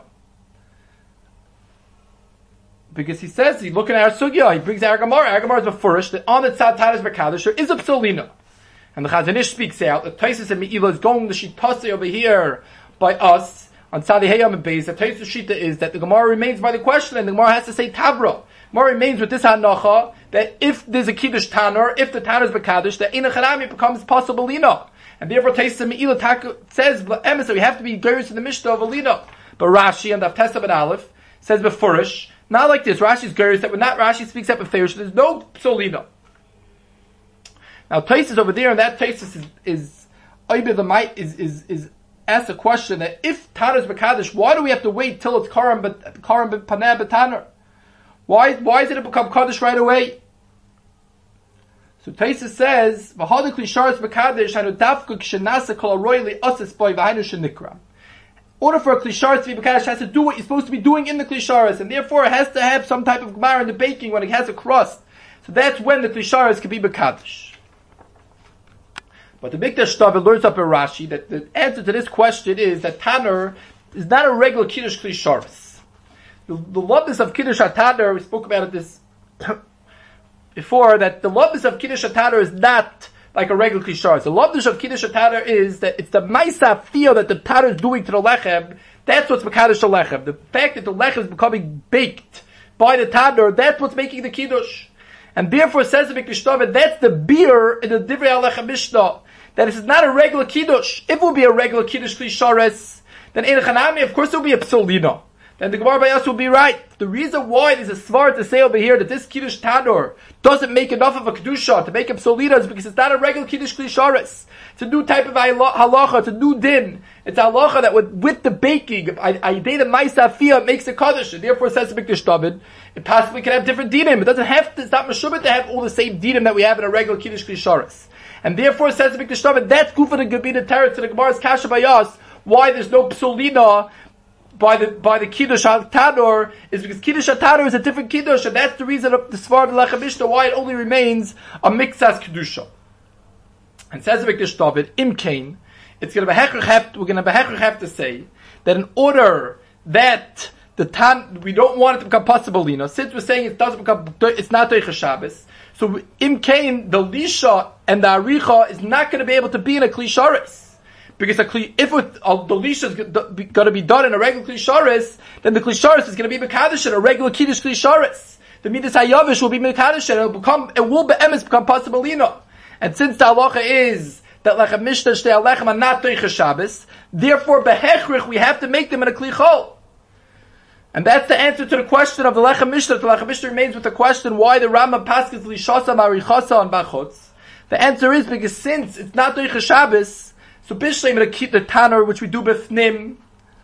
Speaker 2: because he says he's looking at our sugya. He brings our Gemara. Our Gemara is befurish that on the tzad Tanis B'Kaddish there is a psolina, and the Chazon Ish speaks out that Taisa and Me'ilah is going the shitase over here by us on Tzadi Heyam and Beis. The Taisa shita is that the Gemara remains by the question, and the Gemara has to say Tavra. Gemara remains with this hanacha that if there's a kiddush tanor, if the tanor is B'Kaddish, the ina charami becomes possible lina, and therefore Taisa Me'ilah says that we have to be geiros in the Mishnah of a lina. But Rashi and the Teshuv at Aleph says befurish, not like this. Rashi's geiros that when not Rashi speaks up befurish, there's no psolina. Now Taisa over there, and that Taisa is asked a question that if tanor is B'Kaddish, why do we have to wait till it's karam paneh b'tanor? Why did it become Kaddish right away? So Taisa says, "V'hadek lisharis b'Kaddish hanu dafka k'shenasa kol aroyli asis boy v'hainu shenikra." In order for a klisharis to be B'Kaddish, it has to do what you're supposed to be doing in the klisharis, and therefore it has to have some type of gemara in the baking when it has a crust. So that's when the klisharis can be B'Kaddish. But the Mikdash David learns up in Rashi that the answer to this question is that Tanner is not a regular Kiddush klisharis. The loveness of Kiddush HaTanor, we spoke about it this before, that the loveness of Kiddush HaTanor is not like a regular klisharis. The loveness of Kiddush HaTanor is that it's the Maisa feel that the Tanor is doing to the Lechem, that's what's B'Kaddish the Lechem. The fact that the Lechem is becoming baked by the Tanor, that's what's making the Kiddush. And therefore says the Mikdash David, that's the beer in the Divrei HaLechem Mishnah, that this is not a regular Kiddush. If it would be a regular Kiddush klisharis, then Ein Chanami, of course it would be a psolina. Then the Gemara by us will be right. The reason why there's a svar to say over here that this Kiddush Tanor doesn't make enough of a Kedusha to make him Solida is because it's not a regular Kiddush Klisharis. It's a new type of halacha, it's a new din. It's a halacha that with the baking, I did a Maisafia, it makes a Kaddish, and therefore says the Mikdash David, it possibly can have different dinim. It doesn't have to, it's not Meshubit to have all the same dinim that we have in a regular Kiddush Klisharis. And therefore says the Mikdash David, that's Kufa the Gabina Teretz to the Gemara's Kasha by us, why there's no Psolina by the Kiddush HaTanor is because Kiddush HaTanor is a different Kiddush, and that's the reason of the Svar of the Lechem Mishnah why it only remains a Miksas Kedusha. And says the Mikdash David, Imkain, it's going to be we're going to have to say that in order that we don't want it to become possible, since we're saying it doesn't become, it's not Teicha Shabbos, so Imkain, the Lisha and the Aricha is not going to be able to be in a Klisharis. Because if the lisha is going to be done in a regular kli sharis, then the kli sharis is going to be mekadosh in a regular kiddush kli sharis. The midas hayavish will be mekadosh and it will become possibilina. And since the halacha is that lechem mishnah shtei alechem are not doicha Shabbos, therefore behechrich we have to make them in a kli chol. And that's the answer to the question of the lechem mishnah. The lechem mishnah remains with the question why the Rambam paskes lishasa marichasa on bachutz. The answer is because since it's not doicha Shabbos, so bishleim the tanner which we do b'fnim,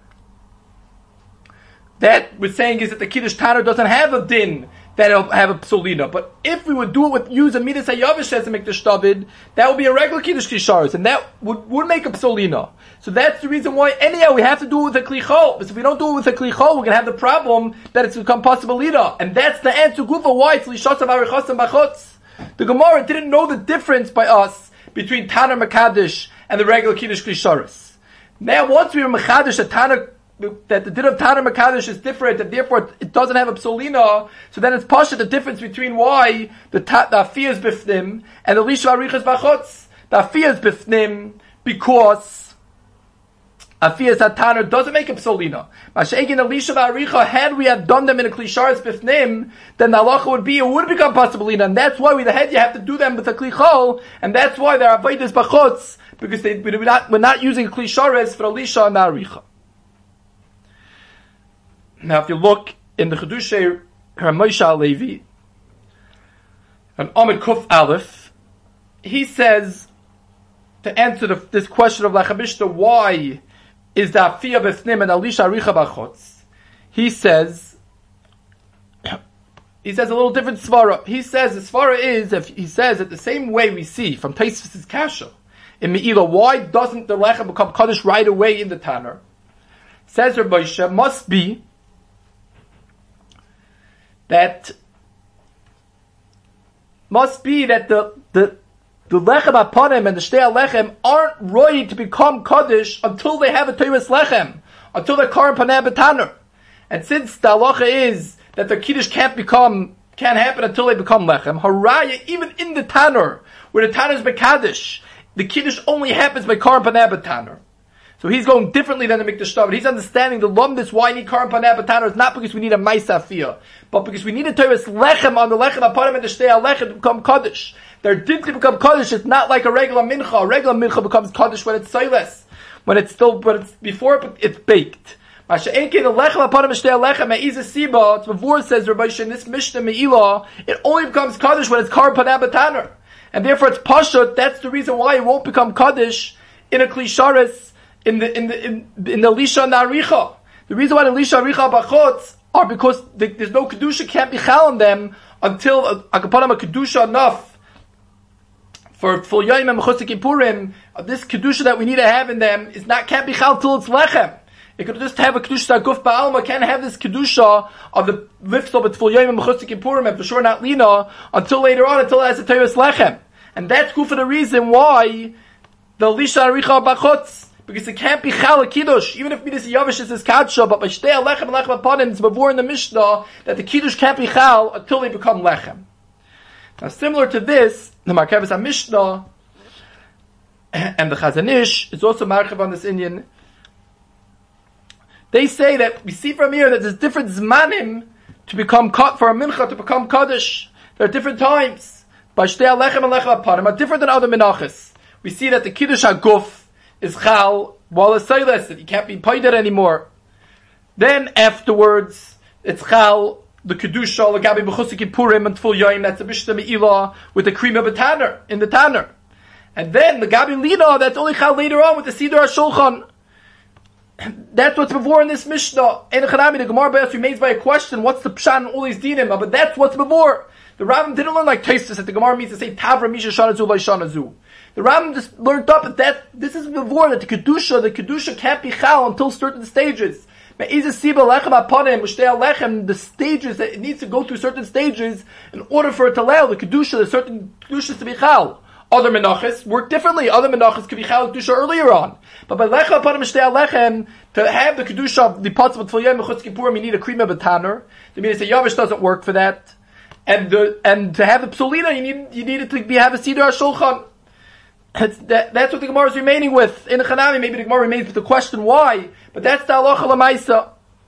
Speaker 2: that we're saying is that the kiddush tanner doesn't have a din that'll have a psolina. But if we would do it with use a midas hayavish as to make the shtabid, that would be a regular kiddush kisharis, and that would make a psolina. So that's the reason why anyhow we have to do it with a klichol. Because if we don't do it with a klichol, we're going to have the problem that it's become possibilita. And that's the answer gufa why it's lishasa marichasa bachutz. The Gemara didn't know the difference by us between Tanner Makadish and the regular Kiddush Klisharis. Now, once we were Makadish, that the din of Tanner Makadish is different, and therefore it doesn't have a psolina, so then it's pasha the difference between why the afiyah is bifnim and the lisha arichas bachutz. The afiyah is bifnim because afiyah Tanner doesn't make a psolina. Masha'egin the lisha v'aricha, had we have done them in a klisharis bifnim, then the halacha would be, it would become possibilina, and that's why you have to do them with a klichol, and that's why there are avodas bachutz, because we're not using a klisharis for a lisha and aricha. Now, if you look in the Chedushay Ramosha Alevi, on Amid Kuf Aleph, he says, to answer this question of Lechem Mishnah, why is the Afiyah B'fnim and Alisha Aricha B'chutz? He says a little different svara. He says the svara is, he says that the same way we see from Taisvus' Kasha in Me'ila, why doesn't the Lechem become Kaddish right away in the Tanner? Says Rabbi Moshe, must be that the lechem aponim and the shtei lechem aren't ready to become kaddish until they have a teres lechem, until they're karan paneh b'tanner. And since the halacha is that the kiddush can't happen until they become lechem, haraya, even in the tanner, where the tanner is bekaddish, the kiddush only happens by karan paneh b'tanner. So he's going differently than the Mikdash David. He's understanding the lumdis why I need Karan Paneh B'tanner is not because we need a Maisa Afiyah, but because we need a Teres Lechem on the Lechem Apanim and the Shtei Lechem to become Kaddish. Their din to become Kaddish is not like a regular Mincha. A regular Mincha becomes Kaddish when it's Silas, when it's before it's baked. Masha'enke the Lechem Apanim and Shtei Lechem Me'iza Siba, it's before says Rabbi in this Mishnah Me'ilah, it only becomes Kaddish when it's Karan Paneh B'tanner. And therefore it's Pashut, that's the reason why it won't become Kaddish in a Klisharis, in the Lisha and the Aricha. The reason why the Lisha Aricha Bachutz are because there's no Kedusha, can't be Chal on them until Akapanam a Kedusha enough for full Yom and Mechusik Purim. This Kedusha that we need to have in them can't be Chal till it's Lechem. It could just have a Kedusha Guf Ba'alma, can't have this Kedusha of the lifts of its full Yom and Mechusik Purim, and for sure not Lina, until later on, until it has a Teres Lechem. And that's for the reason why the Lisha Aricha Bachutz, because it can't be Chal Kiddush, even if Midas Yavish is his Kadsha, but by Shtei Lechem and Lechem Apanim, it's before in the Mishnah that the Kiddush can't be Chal until they become Lechem. Now, similar to this, the Markev is a Mishnah, and the Chazon Ish is also Markev on this Indian. They say that we see from here that there's different Zmanim to become for a Mincha to become Kaddish. There are different times. By Shtei Lechem and Lechem Apanim are different than other Menachos. We see that the Kiddush HaGuf is Chal while it's Silas, that he can't be paided anymore. Then afterwards, it's Chal, the Kedusha, Lagabi B'chusik Purim and Tful Yom, that's the Mishnah Me'ilah with the Krima B'tanner, in the Tanner. And then the Gabi Lina, that's only Chal later on with the Siddur HaShulchan. That's what's before in this Mishnah. And the Gemara Be'ez remains by a question, what's the Pshat and all these dinim? But that's what's before. The Rambam didn't learn like Tosfos that the Gemara means to say Tavra Misha Shanazu V'Shanazu. The Rambam just learned up that this is before that the Kedusha can't be Chal until certain stages. The stages that it needs to go through certain stages in order for it to allow the certain Kedushas to be Chal. Other Menachos work differently. Other Menachos could be Chal Kedusha earlier on. But by Lechem Apanim Shtei Lechem, to have the Kedusha of the pots of Tfil Yom Mechutz Kippurim, you need a Krima B'tanner. The Midas Yavish doesn't work for that. And to have the Psolina, you need it to have a Siddur HaShulchan. That's what the Gemara is remaining with. In the Chanami, maybe the Gemara remains with the question why, but that's the halacha l'maisa.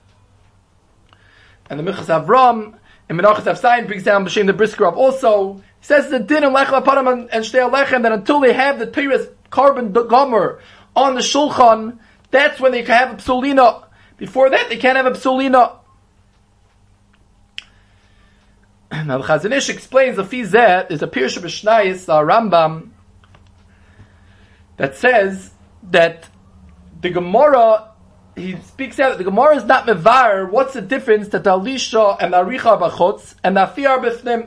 Speaker 2: And the Minchas Avram, in Menachos Avsayin, brings down B'Shem the Brisker Rav also. He says the din and lechem apanim and shtei lechem that until they have the Torah's carbon gomer on the shulchan, that's when they can have a psolina. Before that, they can't have a psolina. Now the Chazon Ish explains the Fizet, there's a Pirush B'Shnayis, Rambam, that says that the Gemara, he speaks out that the Gemara is not mevar. What's the difference that the Alisha and the Aricha are b'chutz and the Afiyah are b'fnim?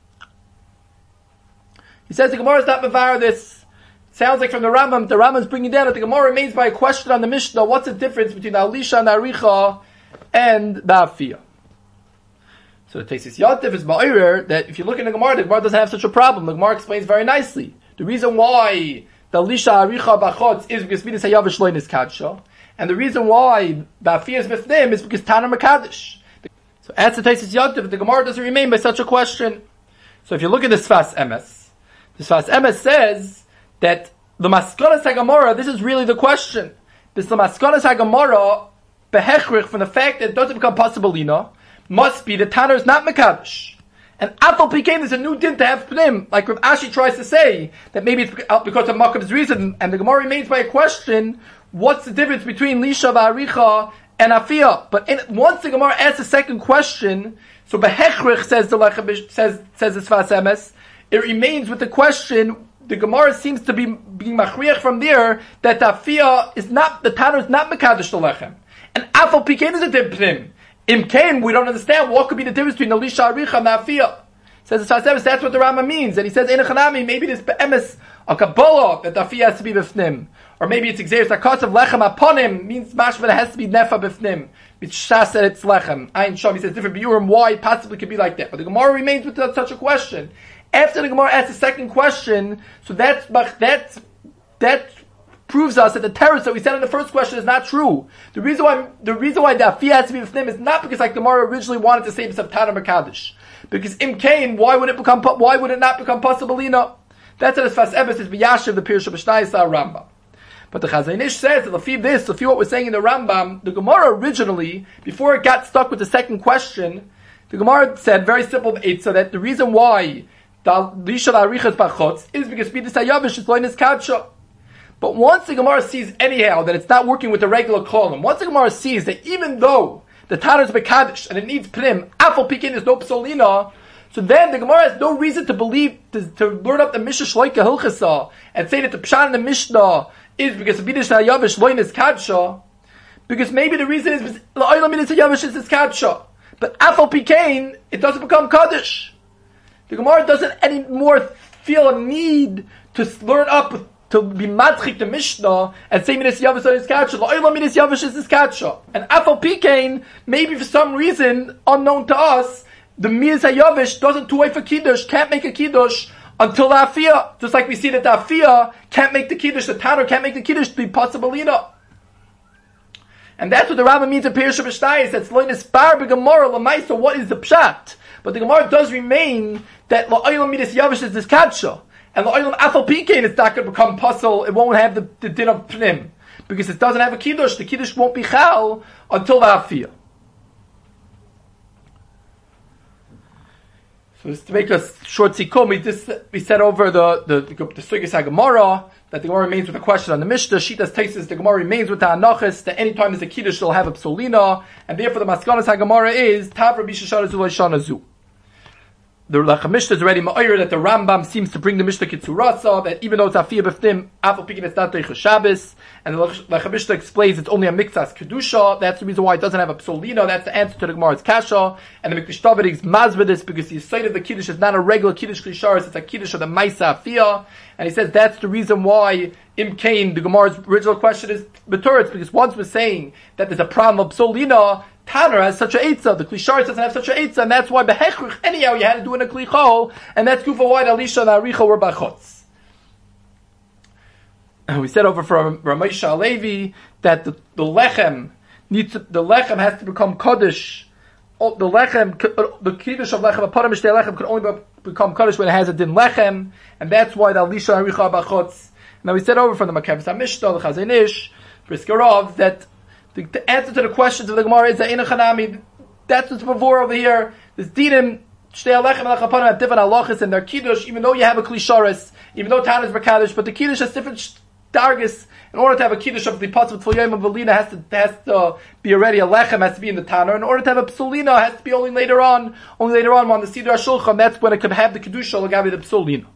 Speaker 2: He says the Gemara is not mevar this. Sounds like from the Rambam's bringing down that the Gemara remains by a question on the Mishnah. What's the difference between the Alisha and the Aricha and the Afiyah? So the Tesis Yativ is ma'ir that if you look in the Gemara doesn't have such a problem. The Gemara explains very nicely. The reason why the Alisha Aricha b'chutz is because Midas Hayavish Loin is Kadsha. And the reason why the Afiyah is B'fnim is because Tanner Makadish. So as the Tesis Yativ, the Gemara doesn't remain by such a question. So if you look at the Sfas Emes, the Sfas Emes says that the Maskonas HaGemara, this is really the question. This the Maskonas HaGemara, behechrich, from the fact that it doesn't become possible, must be the Tanner is not Makadish. And Afal Pikein is a new din to have Pnim, like Rav Ashi tries to say, that maybe it's because of Makkab's reason, and the Gemara remains by a question, what's the difference between Lisha V'Aricha and Afiyah? But once the Gemara asks the second question, so Behechrich says the Sfas Emes, it remains with the question. The Gemara seems to be being machriach from there that the Afiyah is not, the Tanner is not Mekadosh the Lechem, and Afal Pikein is a din Pnim. Imkain, we don't understand what could be the difference between the Lisha Aricha and the Afiyah. Says the Sfas Emes, that's what the Rama means. And he says, in a Chanami, maybe this Be'emes, a Kabbalah, that the Afiyah has to be B'fnim. Or maybe it's Xeris Akos of Lechem upon him, means mashma that has to be Nefa B'fnim. B'shas said it's Lechem. Ayin Shom, he says different B'urim, why it possibly could be like that. But the Gemara remains with such a question. After the Gemara asks the second question, so that proves us that the terror that we said in the first question is not true. The reason why the Afiyah has to be B'fnim is not because like the Gemara originally wanted to say B'sav Tanner Makadish. Because Imkain, why would it not become possible? That's what the Sfas Emes is B'yashiv, the Pirush B'Shnayis Rambam. But the Chazon Ish says that Lefi what we're saying in the Rambam, the Gemara originally, before it got stuck with the second question, the Gemara said very simple so that the reason why the Lisha Aricha is B'chutz is because Midas Hayavish is Loin is Kadsha. But once the Gemara sees anyhow that it's not working with the regular klolim, once the Gemara sees that even though the Tanner is Mekadosh and it needs Pnim, Afal Pikein is no Psolina, so then the Gemara has no reason to believe, to learn up the Mishnah Shloika Hilchasa and say that the Pshat in the Mishnah is because Midas Hayavish Loin is Kadsha, because maybe the reason is La'olam Midas Hayavish is Kadsha. But Afal Pikein, it doesn't become Kaddish. The Gemara doesn't anymore feel a need to learn up to be matchik the Mishnah and say Midas Yavish is Kadsha. La'olam Midas Yavish is Kadsha. And Afal Pikein, maybe for some reason unknown to us, the Midas Hayavish doesn't do away for Kiddush, can't make a Kiddush until the Afiyah. Just like we see that the Afiyah can't make the Kiddush, the Tanner can't make the Kiddush to be possible. And that's what the Rambam means in Pirush B'Shnayis. That's Loinus Bar B'Gemara L'Maisa. What is the Pshat? But the Gemara does remain that La'olam Midas Yavish is this Kadsha. And La'olam Afal Pikein is not going to become puzzle. It won't have the din of Pnim. Because it doesn't have a Kiddush. The Kiddush won't be Chal until the Afiyah. So just to make a short sikum, we said over the Sugis HaGemara, that the Gemara remains with a question on the Mishnah. Shitas Taisis, the Gemara remains with the Anachis, that anytime there's a Kiddush, they'll have a Psolina, and therefore the Maskanas HaGemara is, Tav Rabbi Shashar Zu Shana Zu. The Lechem Mishnah is already ma'ir that the Rambam seems to bring the Mishnah Kitzurasa, that even though it's Afiyah B'fnim, Afal Pikein it's not Teicha Shabbos, and the Lechem Mishnah explains it's only a Mikzas Kedusha. That's the reason why it doesn't have a Psolina. That's the answer to the Gemara's Kasha. And the Mikdash David is Mazvedis because the site of the Kiddush is not a regular Kiddush Klisharis, it's a Kiddush of the Maisa Afiyah. And he says that's the reason why Imkain, the Gemara's original question is B'turetz, because once we're saying that there's a problem of Psolina, Tanner has such a Eitzah, the Klisharis doesn't have such a Eitzah, and that's why Behechrich, anyhow, you had to do in a Klichol, and that's Kufa why the Alisha and Aricha were Bachotz. And we said over from Ramesha Alevi that the Lechem has to become Kaddish. The Kiddush of Lechem, a Paramish Lechem, can only become Kaddish when it has a Din Lechem, and that's why the Alisha and Aricha are Bachotz. Now we said over from the Makeves HaMishta, the Chazon Ish, Briskerov, that the answer to the questions of the Gemara is that Ein Chanami. That's what's before over here. This dinim shtei alechem and achapanim have different halachas in their kiddush, even though you have a klisharis, even though Tana is berkaddish, but the kiddush has different dargis. In order to have a kiddush of the pots with full yom of velina has to be already a lechem, has to be in the Tana. In order to have a psulina, has to be only later on on the Siddur HaShulchan. That's when it can have the kedusha lagavi the psulina.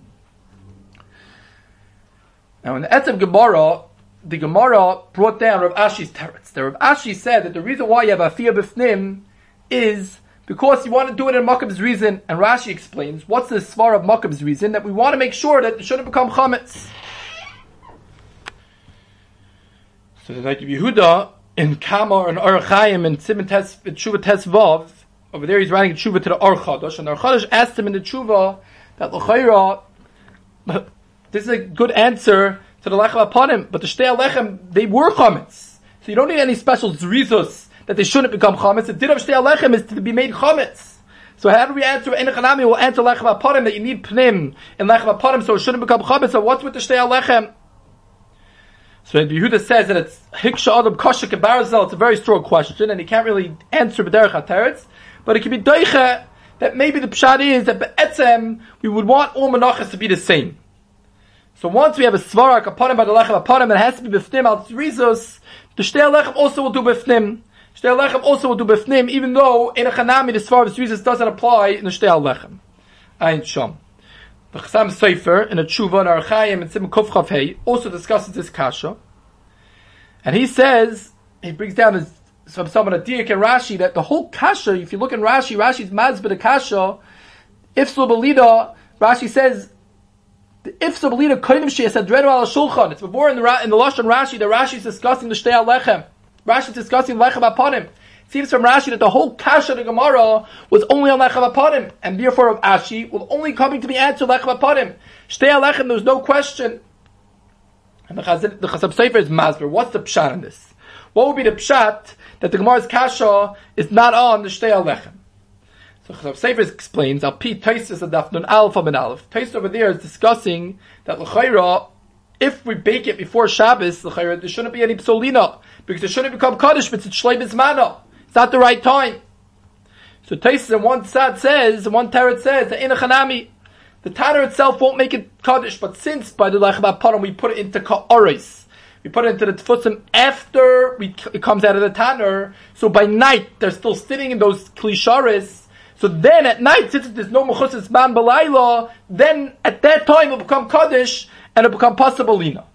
Speaker 2: Now in the Etzav Gemara, the Gemara brought down Rav Ashi's teretz. The Rav Ashi said that the reason why you have Afiyah B'fnim is because you want to do it in Makkab's reason. And Rashi explains, what's the svar of Makkab's reason? That we want to make sure that it shouldn't become chametz. So like Yehuda in Kama and Orach Chaim and Siman Tshuva Tesvav, over there he's writing a Tshuva to the Or Chadash, and the Or Chadash asked him in the Tshuva that l'chayra, this is a good answer to the lechem upon him, but the shtei alechem, they were chametz. So you don't need any special zrizus that they shouldn't become chametz. The din of shtei alechem is to be made chametz. So how do we answer Ein Chanami? We'll answer lechem upon him that you need pnim in lechem upon him, so it shouldn't become chametz. So what's with the shtei alechem? So Yehuda says that it's hiksha adam kosher kebarzel. It's a very strong question, and he can't really answer b'derech hateretz. But it can be doiche that maybe the pshat is that be'etzem we would want all menachas to be the same. So once we have a svarak upon him by the lechem upon him, it has to be b'fnim al tzrizos. The shtei lechem also will do b'fnim. Shtei lechem also will do b'fnim, even though in a chanami the svar of tzrizos doesn't apply in the shtei lechem. Ayin sham. The Chassam Sofer in a tshuva and Orach Chaim and Siman Kuf Chav Hei also discusses this kasha, and he says he brings down his from someone at Diak and Rashi that the whole kasha, if you look in Rashi, Rashi's mazbeh the kasha, if subelida, Rashi says. If Sabelina Kodim She said Dredu al Shulchan, it's before in the Lashon Rashi that Rashi is discussing the Shtei Alechem. Rashi is discussing Lechem upon him. It seems from Rashi that the whole Kasha of the Gemara was only on Lechem upon him, and therefore of Ashi will only coming to be answered Lechem upon him. Shtei Alechem, there was no question. And the Chasam Sofer is Masber. What's the pshat in this? What would be the pshat that the Gemara's Kasha is not on the Shtei Alechem? So Chassam Sofer explains, Al Pi Taisus Adaf Nun Aleph Amin Aleph. Taisus over there is discussing that l'chayra, if we bake it before Shabbos, l'chayra, there shouldn't be any psolina, because it shouldn't become kaddish, but it's shlei bismana. It's not the right time. So Taisus in one sad says, one teretz says, that in a chanami, the tanner itself won't make it kaddish, but since by the lechem apanim we put it into ka'aris, we put it into the tfusim after it comes out of the tanner, so by night they're still sitting in those klisharis. So then at night, since there's no mechutzes man b'layla, then at that time it'll become kaddish and it'll become pasabalina.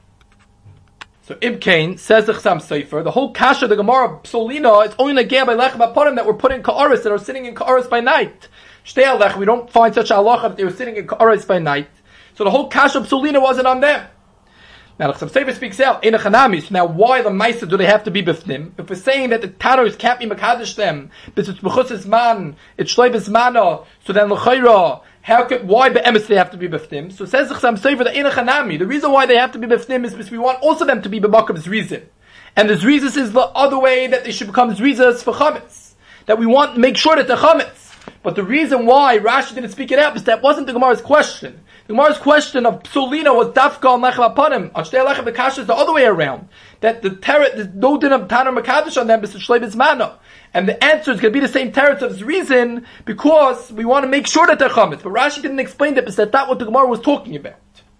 Speaker 2: So Ibkain says the Chassam Sofer, the whole kasha the Gemara psolina is only negeh by lechem apanim that were put in ka'aris, that are sitting in ka'aris by night. Shtei alech, we don't find such a halacha that they were sitting in ka'aris by night. So the whole kasha psolina wasn't on them. Now the Chassam Sofer speaks out in a chanami. So now why the ma'isa do they have to be b'fnim? If we're saying that the tanners can't be makadosh them, because it's b'chutzes man, it's shlei bismana, so then l'chayra, why be'emes they have to be b'fnim? So it says the Chassam Sofer that in a chanami, the reason why they have to be b'fnim is because we want also them to be b'makam's reason. And the zrizas is the other way that they should become zrizas for chametz. That we want to make sure that they're chametz. But the reason why Rashi didn't speak it out is that wasn't the Gemara's question. The Gemara's question of psolina was dafka on lechem apanim. On shtei lechem the kasha is the other way around. That there's no din of tanner makadosh on them, but it's shlei bismana. And the answer is going to be the same teretz of his reason, because we want to make sure that they're chametz. But Rashi didn't explain that, because that's not what the Gemara was talking about.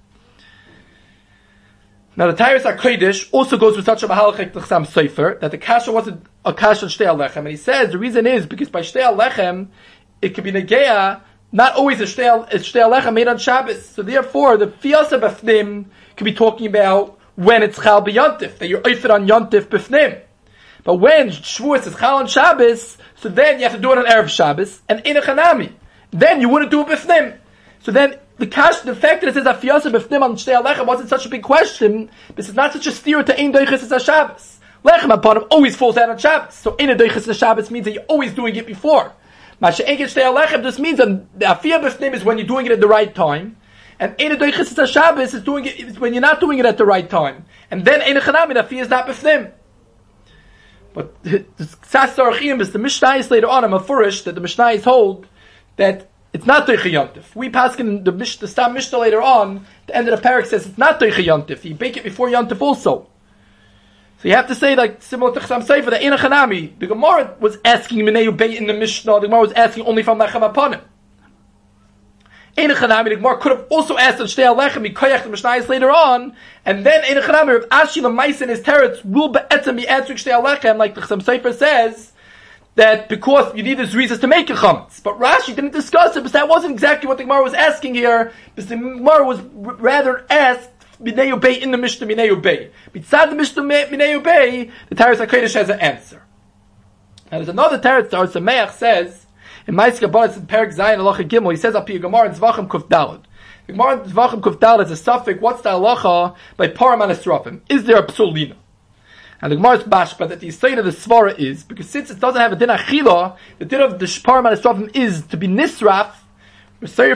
Speaker 2: Now the Tyrus HaKodesh also goes with such a mahalach to Chassam Sofer, that the kasha wasn't a kasha on shtei alechem. And he says the reason is because by shtei alechem, it could be negeah, not always a shtei alechem made on Shabbos. So therefore, the fiyasa b'fnim could be talking about when it's chal b'yontif, that you're oifed on yontif b'fnim. But when Shavuos is chal on Shabbos, so then you have to do it on Erev Shabbos, and in a chanami. Then you wouldn't do it b'fnim. So then, the fact that it says afiyasa b'fnim on shtei alechem wasn't such a big question, because it's not such a steer to ein doiches as Shabbos. Lechem upon him always falls out on Shabbos. So ein doiches as Shabbos means that you're always doing it before. Masha Enket Shtei Alechem just means that the Afiyah B'fnim is when you're doing it at the right time, and Ein Doiches Shabbos is doing it when you're not doing it at the right time, and then Ein Chanami the Afiyah is not B'fnim. But the Sas Sarachim is the Mishnayos later on. I'm a furish that the Mishnayos hold that it's not Doicha Yontif. We pass in the Stam Mishnah later on, the end of the parak says it's not Doicha Yontif. You bake it before Yontif also. So you have to say, like, similar to Chasam Sefer, that in a Chanami, the Gemara was asking Minei Ubei in the Mishnah, the Gemara was asking only from Lechem upon him. In a Chanami, the Gemara could have also asked on Shtei Alechem, Mikoyach the Mishnayos later on, and then in a Chanami, Rav Ashi L'Mais in his teretz will be'etzem be answering Shtei Alechem, like the Chasam Sefer says, that because you need these reasons to make a chametz. But Rashi didn't discuss it, because that wasn't exactly what the Gemara was asking here, because the Gemara was rather asked, Minei Ubei in the Mishnah Minei Ubei. B'tzad the Mishnah Minei Ubei, the Teretz HaKodesh has an answer. Now there's another Teretz, the Or Sameach says, in Ma'aseh Kabbalah, in Perek Zayin Halacha Gimel, he says up here, Gemara in Zvachim Kuf Daled. The Gemara in Zvachim Kuf Daled is a suffix, what's the halacha by Param and Esrafim? Is there a psolina? And the Gemara is bashba that the state of the svara is, because since it doesn't have a din achila, the din of the Param and Esrafim is to be nisraf, so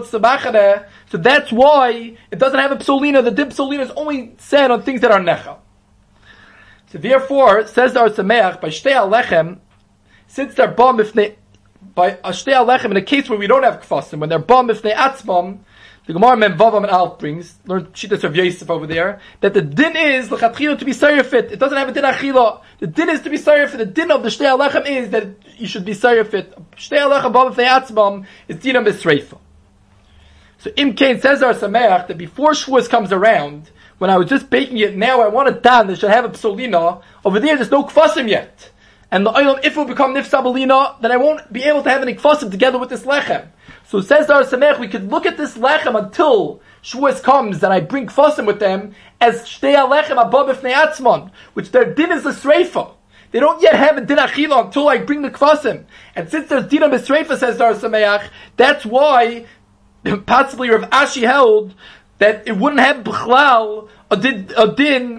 Speaker 2: that's why it doesn't have a psolina. The din psolina is only said on things that are necha. So therefore, says the Or Sameach, by Shtei Alechem, since they're ba mifnei, by Shtei Alechem, in a case where we don't have kfasim, when they're ba mifnei atzmam, the Gemara Mem Vavam and Alf brings, learn Shitas of Yosef over there, that the din is l'chatchila to be sarifit. It doesn't have a din achila. The din is to be sarifit. The din of the Shtei Alechem is that you should be sarifit. Shtei Alechem ba mifnei atzmam is dinam b'sreifa. So Imkain says Or Sameach that before Shavuos comes around, when I was just baking it, now I want it done, that should have a psolina. Over there's no kfasim yet. And the oil, if it will become nifsabalina, then I won't be able to have any kfasim together with this lechem. So says the Or Sameach, we could look at this lechem until Shavuos comes, and I bring kfasim with them, as Shtei Alechem abba b'fnei atzmon, which their din is the sreifa. They don't yet have a din achila until I bring the kfasim. And since there's din of sreifa, says the Or Sameach, that's why possibly Rav Ashi held that it wouldn't have b'chlal a din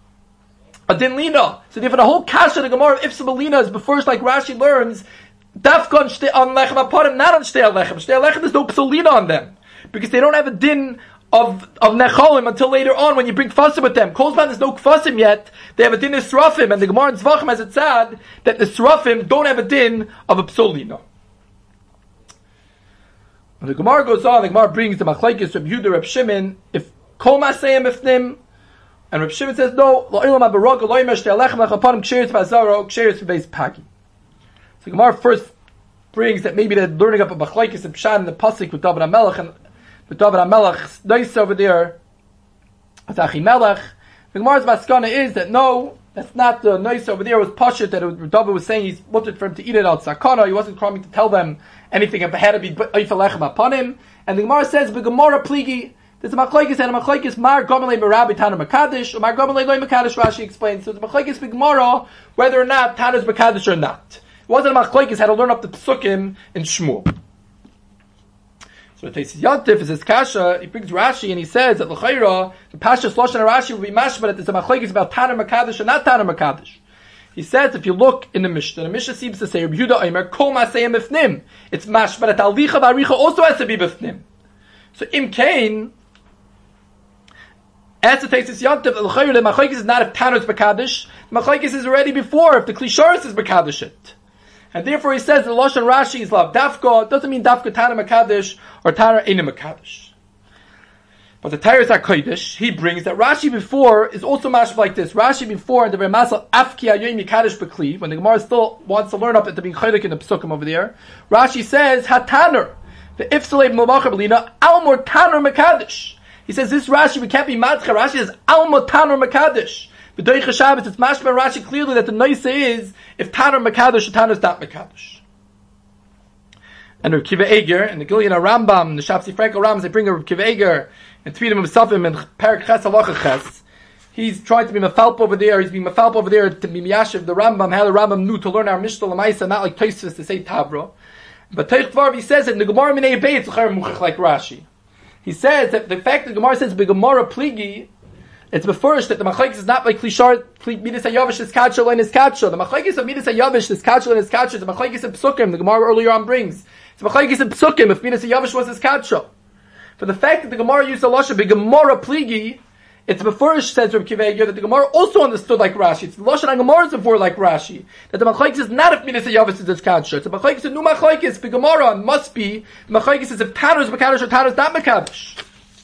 Speaker 2: lina. So therefore the whole kasha the Gemara of Ifsa Lina is before, like Rashi learns, dafka on lechem aparim, not on Shtei Alechem. Shtei Alechem, there's no psolina on them, because they don't have a din of necholim until later on when you bring kfasim with them. Kolzman there's no kfasim yet, they have a din of srafim, and the Gemara in Zvachim has it said that the srafim don't have a din of a psolina. When the Gemara goes on, the Gemara brings the Machlekes Reb Yehuda, Reb Shimon, if Kol Masayim Ifnim, and Reb Shimon says, no, Lo'ilam HaBarog, Lo'imer Shtei Alechem Lechapanim, Ksheris V'Azaro, Ksheris V'Beis Pagi. So the Gemara first brings that maybe they're learning up a Machlekes and Pshan in the Pasuk with David HaMelech, and with David HaMelech's nice over there, with Achimelech. The Gemara's Maskana is that no, that's not the nice over there, was Pashut, that David was saying he's wanted for him to eat it out Sakana, he wasn't coming to tell them anything, it had to be Eifel Lechem upon him. And the Gemara says, B'Gemara Pligi, there's a Machlekes and a Machlekes Mar Gomelei Merabi Tanur Makadish, or Mar Gomelei Loi Makadish, Rashi explains. So the Machlekes B'Gemara, whether or not Tanur's Makadish or not. It wasn't a Machlekes, had to learn up the Psukim in Shmuel. So it takes Yantif, is his Kasha, he brings Rashi and he says that L'chaira, the Pashas Lashon Rashi will be mashma that there's a Machlekes about Tanur Makadish or not Tanur Makadish. He says, if you look in the Mishnah seems to say, Reb Yehuda Omer, Kol Masayim B'fnim. It's mashma that Alvicha B'aricha also has to be B'fnim. So Imkain, as it takes this Yantif, the Machlekes is not if Tanur's Makadish, Machlekes is already before, if the Klisharis is Makadish it. And therefore he says the Lashon Rashi is love Dafka, it doesn't mean Dafka Tanur Makadish or Tanur Eina Makadish. But the Tyrus HaKodesh, he brings that Rashi before is also mashed like this. Rashi before in the Remasal Afki Ayoim Yikadosh Bekli, when the Gemara still wants to learn up into being chaylik in the Pesukim over there, Rashi says Hatanur, the Ifsalei Mumachar Belina Almor Tanur Makadish. He says this Rashi we can't be madcha. Rashi says Almor Tanur Makadish. But Doicha Shabbos it's mashma Rashi clearly that the noise is if Tanur Makadish or Tanur is not Makadish. And Reb Kiva Eger and the Gilyon Rambam, the Shapsi Frankel Rambam, they bring a Reb Kiva Eger and tweet him himself in Perek Ches Halacha Ches. He's trying to be mafalp over there. He's being mafalp over there to be miyashiv the Rambam. How the Rambam knew to learn our Mishnah L'maisa, not like Tosfos to say Tavra. But Teich Dvarv he says that in the Gemara Minei Beit it's muchach like Rashi. He says that the fact that the Gemara says B'Gemara Pligi, it's befurish that the machlekes is not like klishar midas hayavish is katsha and is katsha. The machlekes of midas hayavish is katsha and is katsha. The machlekes of psukim the Gemara earlier on brings. It's machlekes of psukim if midas hayavish was his katsha. For the fact that the Gemara used the lashon B'Gemara Pligi, It's before says Rabbi Akiva Eiger that the Gemara also understood like Rashi. It's the Lashon HaGemara before like Rashi. That the Machlokes is not if Midas Yavis is its Kadsha. It's a Machlokes is new Machlokes. The Gemara must be Machlokes is if Tanner is Mekadosh or Tanner is not Mekadosh.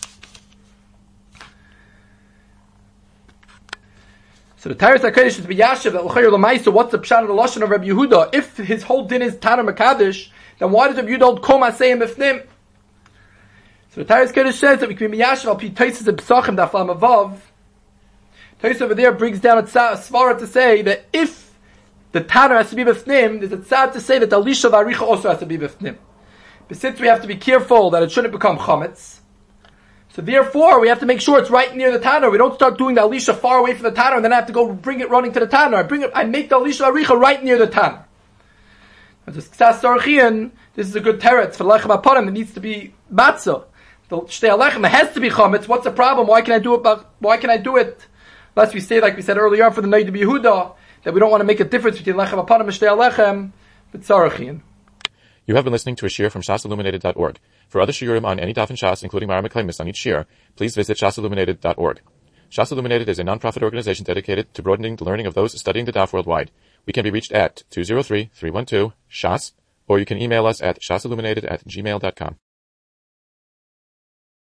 Speaker 2: So the Tyrus HaKadosh is B'Yashiv that L'chayr L'maisa. What's the Pshat of the Lashon of Rabbi Yehuda? If his whole din is Tanner Mekadosh, then why does Rabbi Yehuda hold Kol Masayim B'fnim? So the Tyrus HaKadosh says that we can be Yashiv al Pi Taisus and Psachim Daflam Avav. Taisus over there brings down a svara to say that if the Tanner has to be B'fnim, there's a tzad to say that the Alisha Varicha also has to be B'fnim. But since we have to be careful that it shouldn't become Chametz, so therefore we have to make sure it's right near the Tanner. We don't start doing the Alisha far away from the Tanner and then I have to go bring it running to the Tanner. I make the Alisha Varicha right near the Tanner. As a Ksas Sarchian, this is a good teretz for Lechem HaPanim. It needs to be Matzah. The Shtei HaLechem has to be Chametz. What's the problem? Why can I do it? Unless we say, like we said earlier on for the Noid Yehuda, that we don't want to make a difference between Lechem HaPanim and Shtei HaLechem, but Tzarachian.
Speaker 1: You have been listening to a shiur from shasilluminated.org. For other shiurim on any daf in Shas, including Mara Meklemis on each shiur, please visit shasilluminated.org. Shas Illuminated is a non-profit organization dedicated to broadening the learning of those studying the daf worldwide. We can be reached at 203-312-SHAS, or you can email us at shasilluminated@gmail.com.